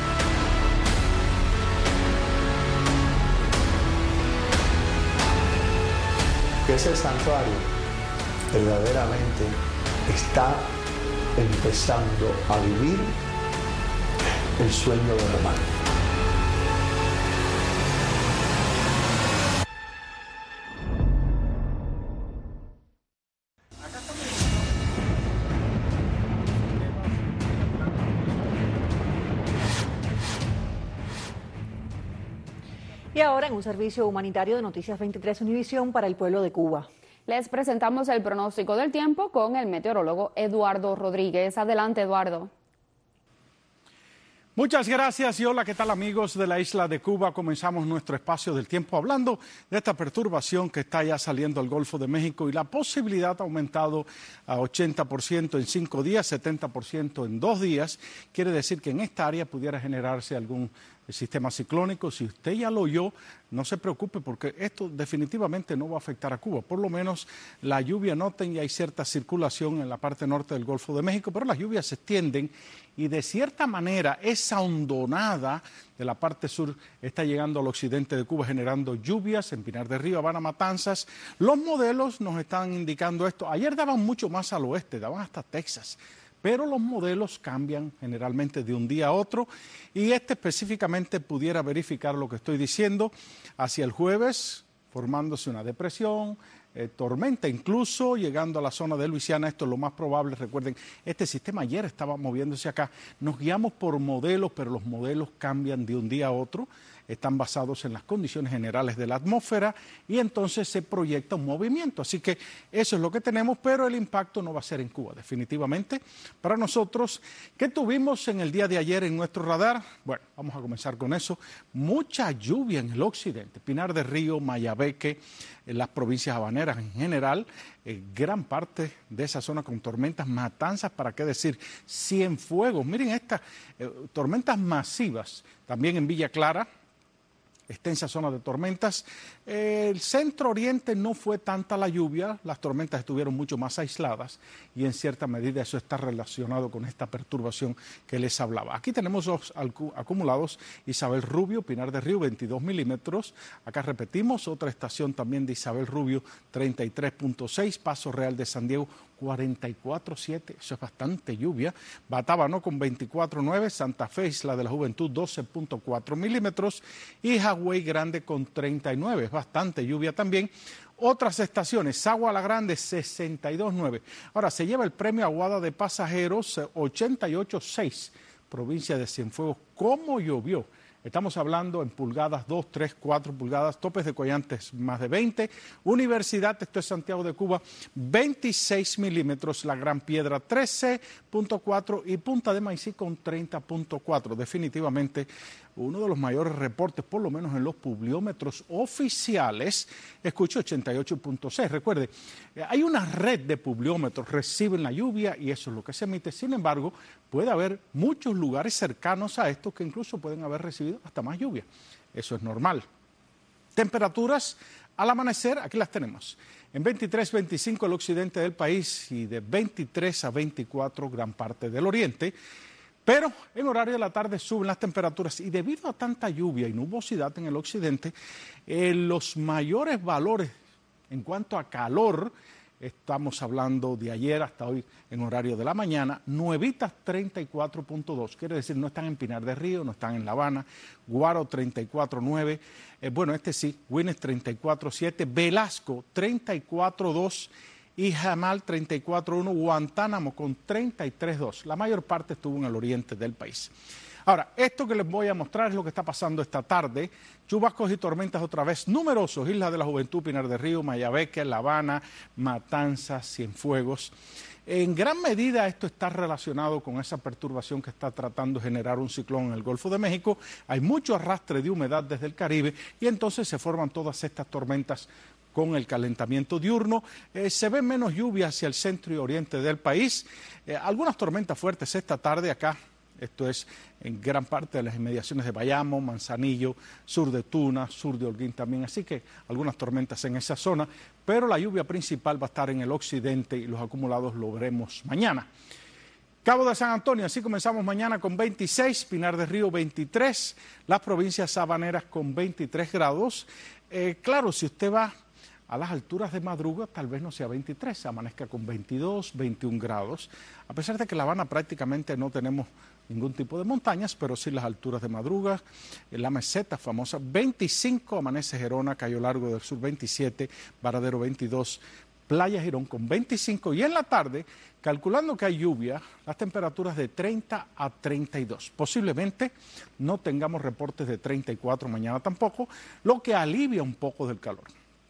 Que ese santuario verdaderamente está empezando a vivir el sueño de Román. Y ahora en un servicio humanitario de Noticias veintitrés Univisión para el pueblo de Cuba. Les presentamos el pronóstico del tiempo con el meteorólogo Eduardo Rodríguez. Adelante, Eduardo. Muchas gracias y hola, ¿qué tal amigos de la isla de Cuba? Comenzamos nuestro espacio del tiempo hablando de esta perturbación que está ya saliendo al Golfo de México y la posibilidad ha aumentado a ochenta por ciento en cinco días, setenta por ciento en dos días. Quiere decir que en esta área pudiera generarse algún sistema ciclónico. Si usted ya lo oyó, no se preocupe porque esto definitivamente no va a afectar a Cuba. Por lo menos la lluvia, noten, y hay cierta circulación en la parte norte del Golfo de México, pero las lluvias se extienden y de cierta manera esa hondonada de la parte sur está llegando al occidente de Cuba generando lluvias en Pinar del Río, Habana, Matanzas. Los modelos nos están indicando esto. Ayer daban mucho más al oeste, daban hasta Texas. Pero los modelos cambian generalmente de un día a otro y este específicamente pudiera verificar lo que estoy diciendo hacia el jueves, formándose una depresión, eh, tormenta incluso, llegando a la zona de Luisiana. Esto es lo más probable. Recuerden, este sistema ayer estaba moviéndose acá. Nos guiamos por modelos, pero los modelos cambian de un día a otro. Están basados en las condiciones generales de la atmósfera y entonces se proyecta un movimiento. Así que eso es lo que tenemos, pero el impacto no va a ser en Cuba, definitivamente. Para nosotros, ¿qué tuvimos en el día de ayer en nuestro radar? Bueno, vamos a comenzar con eso. Mucha lluvia en el occidente, Pinar del Río, Mayabeque, en las provincias habaneras en general, eh, gran parte de esa zona con tormentas, Matanzas, para qué decir, Cienfuegos. Miren estas eh, tormentas masivas, también en Villa Clara, extensa zona de tormentas. El centro oriente no fue tanta la lluvia, las tormentas estuvieron mucho más aisladas y en cierta medida eso está relacionado con esta perturbación que les hablaba. Aquí tenemos los acumulados, Isabel Rubio, Pinar del Río, veintidós milímetros. Acá repetimos, otra estación también de Isabel Rubio, treinta y tres punto seis, Paso Real de San Diego, cuarenta y cuatro punto siete, eso es bastante lluvia. Batábano con veinticuatro punto nueve, Santa Fe, Isla de la Juventud, doce punto cuatro milímetros y Hawái Grande con treinta y nueve, es bastante lluvia también. Otras estaciones, Sagua la Grande, sesenta y dos punto nueve. Ahora, se lleva el premio Aguada de Pasajeros, ochenta y ocho punto seis, provincia de Cienfuegos. ¿Cómo llovió? Estamos hablando en pulgadas, dos, tres, cuatro pulgadas, Topes de Coyantes más de veinte, Universidad, esto es Santiago de Cuba, veintiséis milímetros, La Gran Piedra trece punto cuatro y Punta de Maicí con treinta punto cuatro. Definitivamente uno de los mayores reportes, por lo menos en los pluviómetros oficiales, escuche ochenta y ocho punto seis. Recuerde, hay una red de pluviómetros, reciben la lluvia y eso es lo que se emite. Sin embargo, puede haber muchos lugares cercanos a estos que incluso pueden haber recibido hasta más lluvia. Eso es normal. Temperaturas al amanecer, aquí las tenemos. En veintitrés, veinticinco el occidente del país y de veintitrés a veinticuatro gran parte del oriente. Pero en horario de la tarde suben las temperaturas y debido a tanta lluvia y nubosidad en el occidente, eh, los mayores valores en cuanto a calor, estamos hablando de ayer hasta hoy en horario de la mañana, Nuevitas treinta y cuatro punto dos, quiere decir no están en Pinar del Río, no están en La Habana, Guaro treinta y cuatro punto nueve, eh, bueno este sí, Güines treinta y cuatro punto siete, Velasco treinta y cuatro punto dos y Jamal treinta y cuatro punto uno, Guantánamo con treinta y tres punto dos, la mayor parte estuvo en el oriente del país. Ahora, esto que les voy a mostrar es lo que está pasando esta tarde. Chubascos y tormentas otra vez numerosos. Isla de la Juventud, Pinar del Río, Mayabeque, La Habana, Matanzas, Cienfuegos. En gran medida esto está relacionado con esa perturbación que está tratando de generar un ciclón en el Golfo de México. Hay mucho arrastre de humedad desde el Caribe y entonces se forman todas estas tormentas con el calentamiento diurno. Eh, se ve menos lluvia hacia el centro y oriente del país. Eh, algunas tormentas fuertes esta tarde acá. Esto es en gran parte de las inmediaciones de Bayamo, Manzanillo, sur de Tuna, sur de Holguín también. Así que algunas tormentas en esa zona, pero la lluvia principal va a estar en el occidente y los acumulados lo veremos mañana. Cabo de San Antonio, así comenzamos mañana con veintiséis, Pinar del Río veintitrés, las provincias sabaneras con veintitrés grados. Eh, claro, si usted va a las alturas de madruga, tal vez no sea veintitrés, amanezca con veintidós, veintiún grados, a pesar de que La Habana prácticamente no tenemos ningún tipo de montañas, pero sí las alturas de madruga, en la meseta famosa, veinticinco, amanece Gerona, Cayo Largo del Sur veintisiete, Varadero veintidós, Playa Girón con veinticinco, y en la tarde, calculando que hay lluvia, las temperaturas de treinta a treinta y dos. Posiblemente no tengamos reportes de treinta y cuatro mañana tampoco, lo que alivia un poco del calor.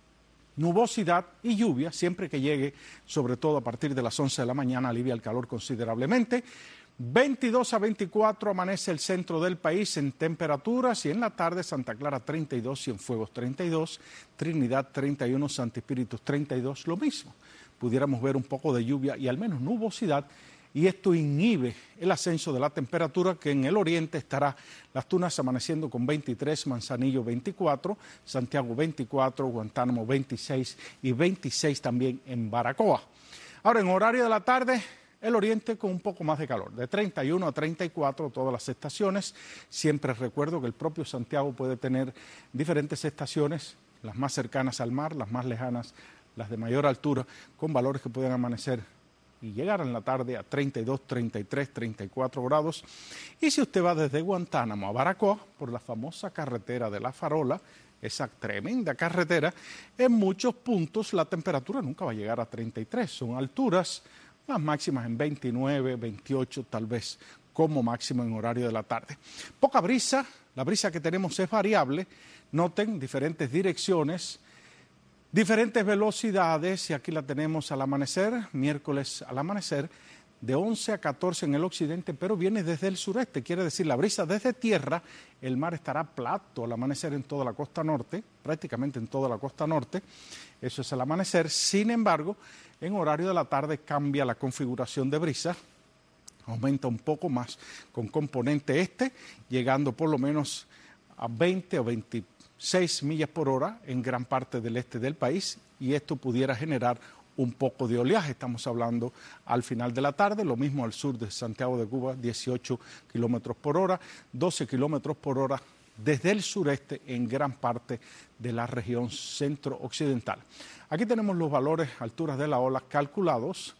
Nubosidad y lluvia, siempre que llegue, sobre todo a partir de las once de la mañana, alivia el calor considerablemente. veintidós a veinticuatro amanece el centro del país en temperaturas y en la tarde Santa Clara treinta y dos, Cienfuegos treinta y dos, Trinidad treinta y uno, Santi Espíritus treinta y dos, lo mismo. Pudiéramos ver un poco de lluvia y al menos nubosidad y esto inhibe el ascenso de la temperatura que en el oriente estará Las Tunas amaneciendo con veintitrés, Manzanillo veinticuatro, Santiago veinticuatro, Guantánamo veintiséis y veintiséis también en Baracoa. Ahora en horario de la tarde, el oriente con un poco más de calor, de treinta y uno a treinta y cuatro todas las estaciones. Siempre recuerdo que el propio Santiago puede tener diferentes estaciones, las más cercanas al mar, las más lejanas, las de mayor altura, con valores que pueden amanecer y llegar en la tarde a treinta y dos, treinta y tres, treinta y cuatro grados. Y si usted va desde Guantánamo a Baracoa, por la famosa carretera de La Farola, esa tremenda carretera, en muchos puntos la temperatura nunca va a llegar a treinta y tres, son alturas las máximas en veintinueve, veintiocho, tal vez como máximo en horario de la tarde. Poca brisa, la brisa que tenemos es variable, noten diferentes direcciones, diferentes velocidades, y aquí la tenemos al amanecer, miércoles al amanecer, de once a catorce en el occidente, pero viene desde el sureste, quiere decir la brisa desde tierra, el mar estará plato al amanecer en toda la costa norte, prácticamente en toda la costa norte, eso es al amanecer. Sin embargo, en horario de la tarde cambia la configuración de brisa, aumenta un poco más con componente este, llegando por lo menos a veinte o veintiséis millas por hora en gran parte del este del país, y esto pudiera generar un poco de oleaje. Estamos hablando al final de la tarde, lo mismo al sur de Santiago de Cuba, dieciocho kilómetros por hora, doce kilómetros por hora desde el sureste en gran parte de la región centro-occidental. Aquí tenemos los valores, alturas de la ola calculados.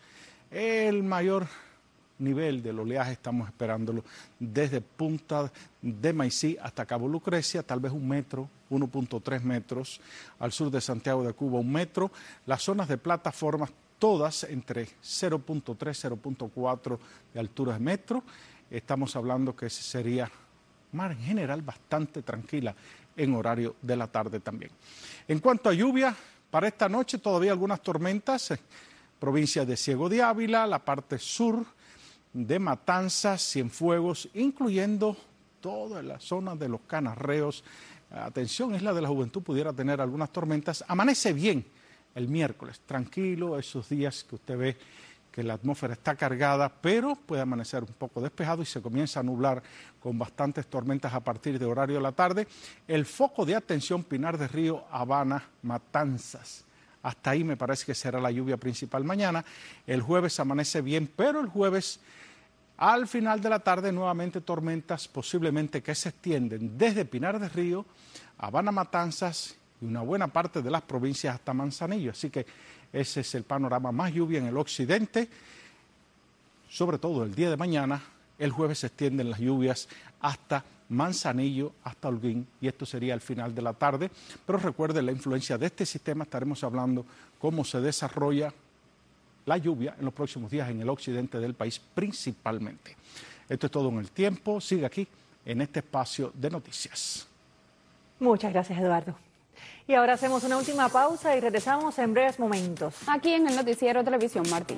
El mayor nivel del oleaje estamos esperándolo desde Punta de Maicí hasta Cabo Lucrecia, tal vez un metro, uno punto tres metros, al sur de Santiago de Cuba un metro, las zonas de plataformas todas entre cero punto tres, cero punto cuatro de altura de metro, estamos hablando que ese sería mar en general bastante tranquila en horario de la tarde también. En cuanto a lluvia, para esta noche todavía algunas tormentas, eh, provincia de Ciego de Ávila, la parte sur de Matanzas, Cienfuegos, incluyendo toda la zona de los Canarreos. Atención, Isla de la Juventud pudiera tener algunas tormentas. Amanece bien el miércoles, tranquilo, esos días que usted ve que la atmósfera está cargada, pero puede amanecer un poco despejado y se comienza a nublar con bastantes tormentas a partir de horario de la tarde. El foco de atención, Pinar del Río, Habana, Matanzas. Hasta ahí me parece que será la lluvia principal mañana. El jueves amanece bien, pero el jueves al final de la tarde nuevamente tormentas posiblemente que se extienden desde Pinar del Río, Habana, Matanzas y una buena parte de las provincias hasta Manzanillo. Así que ese es el panorama, más lluvia en el occidente, sobre todo el día de mañana. El jueves se extienden las lluvias hasta Manzanillo, hasta Holguín, y esto sería el final de la tarde. Pero recuerden la influencia de este sistema, estaremos hablando cómo se desarrolla la lluvia en los próximos días en el occidente del país principalmente. Esto es todo en el tiempo, sigue aquí en este espacio de noticias. Muchas gracias, Eduardo. Y ahora hacemos una última pausa y regresamos en breves momentos. Aquí en el Noticiero Televisión Martín.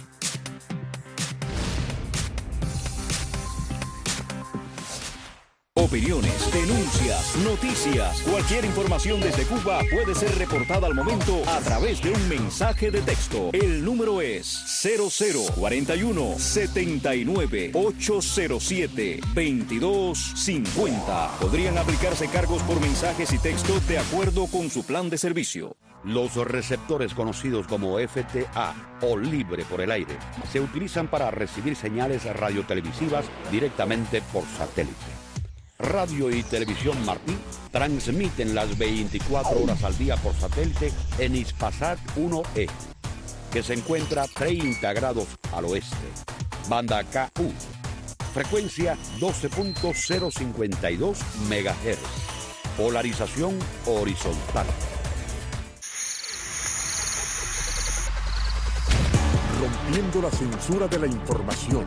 Opiniones, denuncias, noticias, cualquier información desde Cuba puede ser reportada al momento a través de un mensaje de texto. El número es cero cero cuarenta y uno, setenta y nueve, ochocientos siete, veintidós cincuenta. Podrían aplicarse cargos por mensajes y texto de acuerdo con su plan de servicio. Los receptores conocidos como F T A o libre por el aire se utilizan para recibir señales radiotelevisivas directamente por satélite. Radio y Televisión Martí transmiten las veinticuatro horas al día por satélite en Hispasat uno E, que se encuentra treinta grados al oeste. Banda K U, frecuencia doce punto cero cincuenta y dos megahertz. Polarización horizontal. Rompiendo la censura de la información.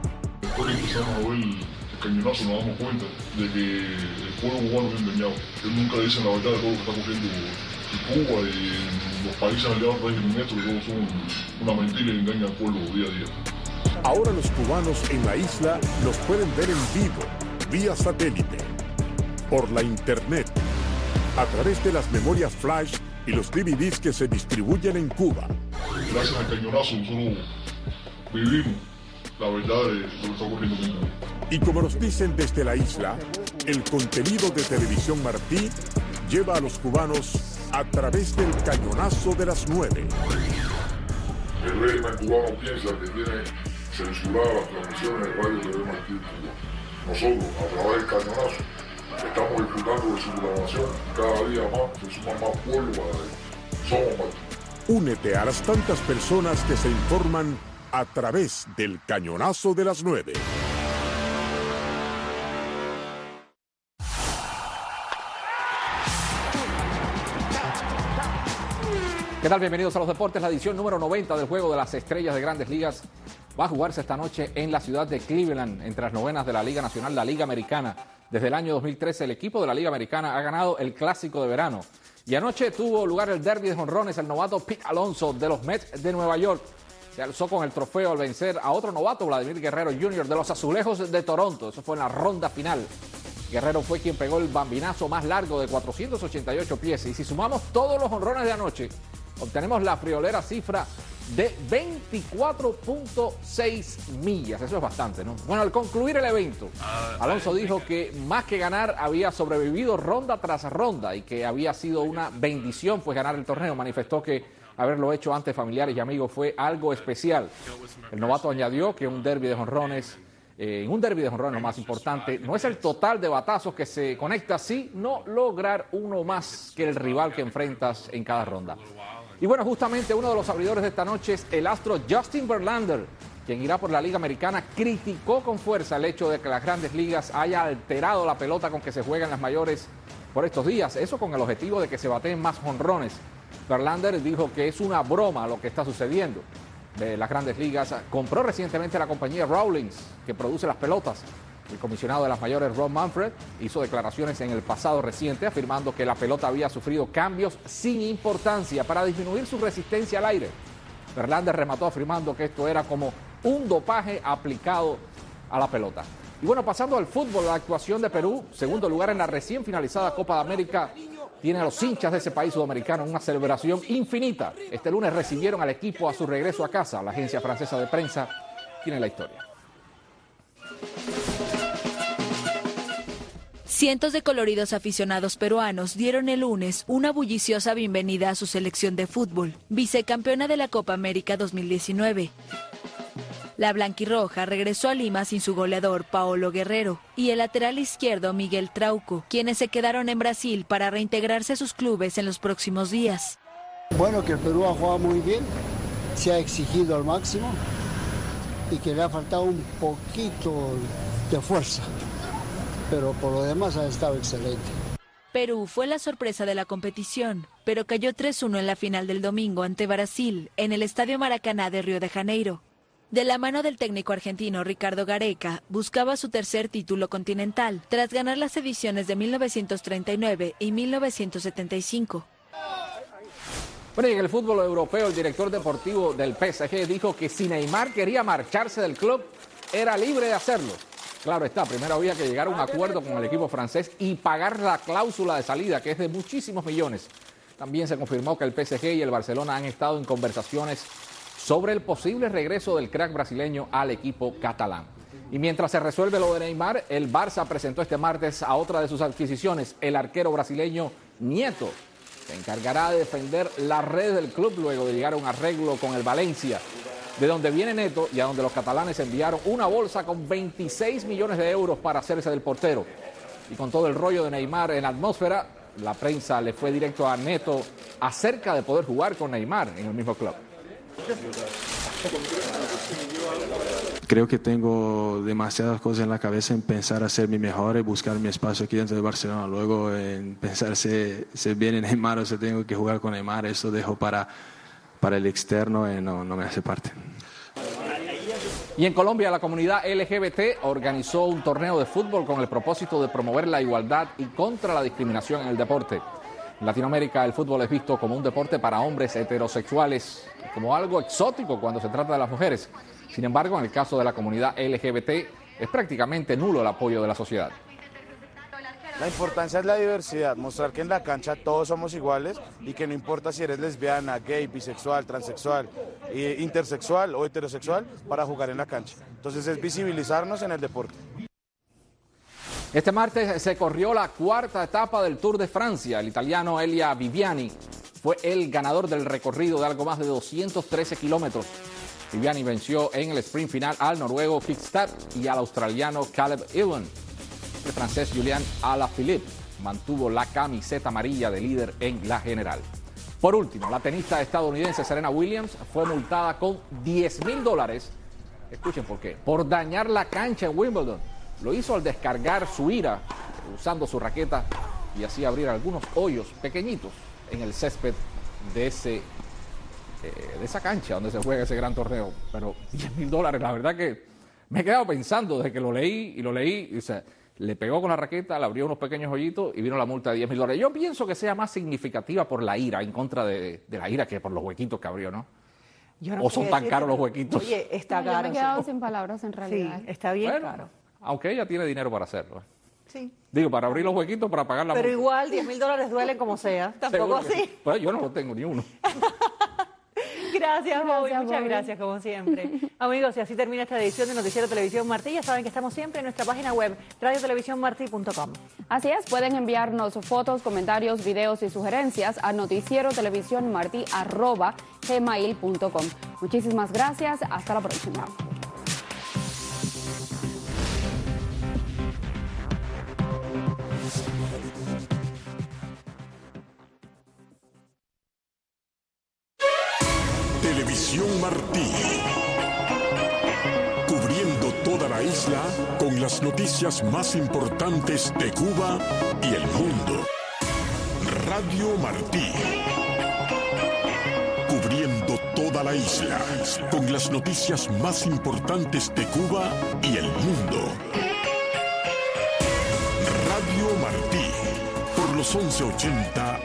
Cañonazo nos damos cuenta de que el pueblo cubano es engañado. Él nunca dice la verdad de todo lo que está ocurriendo en Cuba y en los países aliados régimen nuestro, que todos son una mentira y engañan al pueblo día a día. Ahora los cubanos en la isla los pueden ver en vivo, vía satélite, por la internet, a través de las memorias flash y los D V Ds que se distribuyen en Cuba. Gracias al cañonazo nosotros vivimos la verdad de lo que está ocurriendo en Cuba. Y como nos dicen desde la isla, el contenido de Televisión Martí lleva a los cubanos a través del cañonazo de las nueve. El régimen cubano piensa que tiene censuradas las transmisiones de radio T V Martí en Cuba. Nosotros, a través del cañonazo, estamos disfrutando de su programación. Cada día más se suma más pueblo para ellos. Somos Martí. Únete a las tantas personas que se informan a través del cañonazo de las nueve. ¿Qué tal? Bienvenidos a los deportes. La edición número noventa del Juego de las Estrellas de Grandes Ligas va a jugarse esta noche en la ciudad de Cleveland, entre las novenas de la Liga Nacional, la Liga Americana. Desde el año dos mil trece, el equipo de la Liga Americana ha ganado el Clásico de Verano. Y anoche tuvo lugar el derbi de jonrones. El novato Pete Alonso de los Mets de Nueva York se alzó con el trofeo al vencer a otro novato, Vladimir Guerrero junior de los Azulejos de Toronto. Eso fue en la ronda final. Guerrero fue quien pegó el bambinazo más largo de cuatrocientos ochenta y ocho pies. Y si sumamos todos los jonrones de anoche, obtenemos la friolera cifra de veinticuatro punto seis millas. Eso es bastante, ¿no? Bueno, al concluir el evento, Alonso dijo que más que ganar había sobrevivido ronda tras ronda y que había sido una bendición pues ganar el torneo. Manifestó que haberlo hecho ante familiares y amigos fue algo especial. El novato añadió que un derbi de jonrones, eh, en un derbi de jonrones lo más importante no es el total de batazos que se conecta, sino lograr uno más que el rival que enfrentas en cada ronda. Y bueno, justamente uno de los abridores de esta noche es el astro Justin Verlander, quien irá por la Liga Americana. Criticó con fuerza el hecho de que las Grandes Ligas haya alterado la pelota con que se juegan las mayores por estos días, eso con el objetivo de que se bateen más jonrones. Verlander dijo que es una broma lo que está sucediendo. De las Grandes Ligas compró recientemente la compañía Rawlings, que produce las pelotas. El comisionado de las mayores, Rob Manfred, hizo declaraciones en el pasado reciente afirmando que la pelota había sufrido cambios sin importancia para disminuir su resistencia al aire. Verlander remató afirmando que esto era como un dopaje aplicado a la pelota. Y bueno, pasando al fútbol, la actuación de Perú, segundo lugar en la recién finalizada Copa de América, tiene a los hinchas de ese país sudamericano en una celebración infinita. Este lunes recibieron al equipo a su regreso a casa. La agencia francesa de prensa tiene la historia. Cientos de coloridos aficionados peruanos dieron el lunes una bulliciosa bienvenida a su selección de fútbol, vicecampeona de la Copa América dos mil diecinueve. La blanquirroja regresó a Lima sin su goleador Paolo Guerrero y el lateral izquierdo Miguel Trauco, quienes se quedaron en Brasil para reintegrarse a sus clubes en los próximos días. Bueno, que el Perú ha jugado muy bien, se ha exigido al máximo y que le ha faltado un poquito de fuerza, pero por lo demás ha estado excelente. Perú fue la sorpresa de la competición, pero cayó tres uno en la final del domingo ante Brasil en el Estadio Maracaná de Río de Janeiro. De la mano del técnico argentino Ricardo Gareca, buscaba su tercer título continental, tras ganar las ediciones de mil novecientos treinta y nueve y mil novecientos setenta y cinco. Bueno, y en el fútbol europeo, el director deportivo del P S G dijo que si Neymar quería marcharse del club, era libre de hacerlo. Claro está, primero había que llegar a un acuerdo con el equipo francés y pagar la cláusula de salida, que es de muchísimos millones. También se confirmó que el P S G y el Barcelona han estado en conversaciones sobre el posible regreso del crack brasileño al equipo catalán. Y mientras se resuelve lo de Neymar, el Barça presentó este martes a otra de sus adquisiciones, el arquero brasileño Nieto. Se encargará de defender la red del club luego de llegar a un arreglo con el Valencia, de donde viene Neto y a donde los catalanes enviaron una bolsa con veintiséis millones de euros para hacerse del portero. Y con todo el rollo de Neymar en la atmósfera, la prensa le fue directo a Neto acerca de poder jugar con Neymar en el mismo club. Creo que tengo demasiadas cosas en la cabeza en pensar hacer mi mejor y buscar mi espacio aquí dentro de Barcelona. Luego en pensar si, si viene Neymar o si tengo que jugar con Neymar, eso dejo para, para el externo y no, no me hace parte. Y en Colombia, la comunidad L G B T organizó un torneo de fútbol con el propósito de promover la igualdad y contra la discriminación en el deporte. En Latinoamérica, el fútbol es visto como un deporte para hombres heterosexuales, como algo exótico cuando se trata de las mujeres. Sin embargo, en el caso de la comunidad L G B T, es prácticamente nulo el apoyo de la sociedad. La importancia es la diversidad, mostrar que en la cancha todos somos iguales y que no importa si eres lesbiana, gay, bisexual, transexual, eh, intersexual o heterosexual para jugar en la cancha. Entonces es visibilizarnos en el deporte. Este martes se corrió la cuarta etapa del Tour de Francia. El italiano Elia Viviani fue el ganador del recorrido de algo más de doscientos trece kilómetros. Viviani venció en el sprint final al noruego Quickstep y al australiano Caleb Ewan. El francés Julian Alaphilippe mantuvo la camiseta amarilla de líder en la general. Por último, la tenista estadounidense Serena Williams fue multada con diez mil dólares. Escuchen por qué. Por dañar la cancha en Wimbledon. Lo hizo al descargar su ira usando su raqueta y así abrir algunos hoyos pequeñitos en el césped de, ese, eh, de esa cancha donde se juega ese gran torneo. Pero diez mil dólares, la verdad que me he quedado pensando desde que lo leí y lo leí. Y, o sea, le pegó con la raqueta, le abrió unos pequeños hoyitos y vino la multa de diez mil dólares. Yo pienso que sea más significativa por la ira, en contra de, de la ira, que por los huequitos que abrió, ¿no? Yo no o son tan decir, caros los huequitos. Oye, está no, caro. Yo me he quedado sí. sin palabras en realidad. Sí, está bien bueno, caro. Aunque ella tiene dinero para hacerlo. Sí. Digo, para abrir los huequitos, para pagar la Pero multa. igual, diez mil dólares duelen como sea. Tampoco Seguro que- así. Pues yo no lo tengo ni uno. Gracias, Bobby. Gracias, Muchas Bobby. gracias, como siempre. Amigos, y así termina esta edición de Noticiero Televisión Martí. Ya saben que estamos siempre en nuestra página web, radio televisión martí punto com. Así es, pueden enviarnos fotos, comentarios, videos y sugerencias a noticiero televisión martí arroba gmail punto com. Muchísimas gracias, hasta la próxima. Televisión Martí. Cubriendo toda la isla con las noticias más importantes de Cuba y el mundo. Radio Martí. Cubriendo toda la isla con las noticias más importantes de Cuba y el mundo. Radio Martí. Por los once ochenta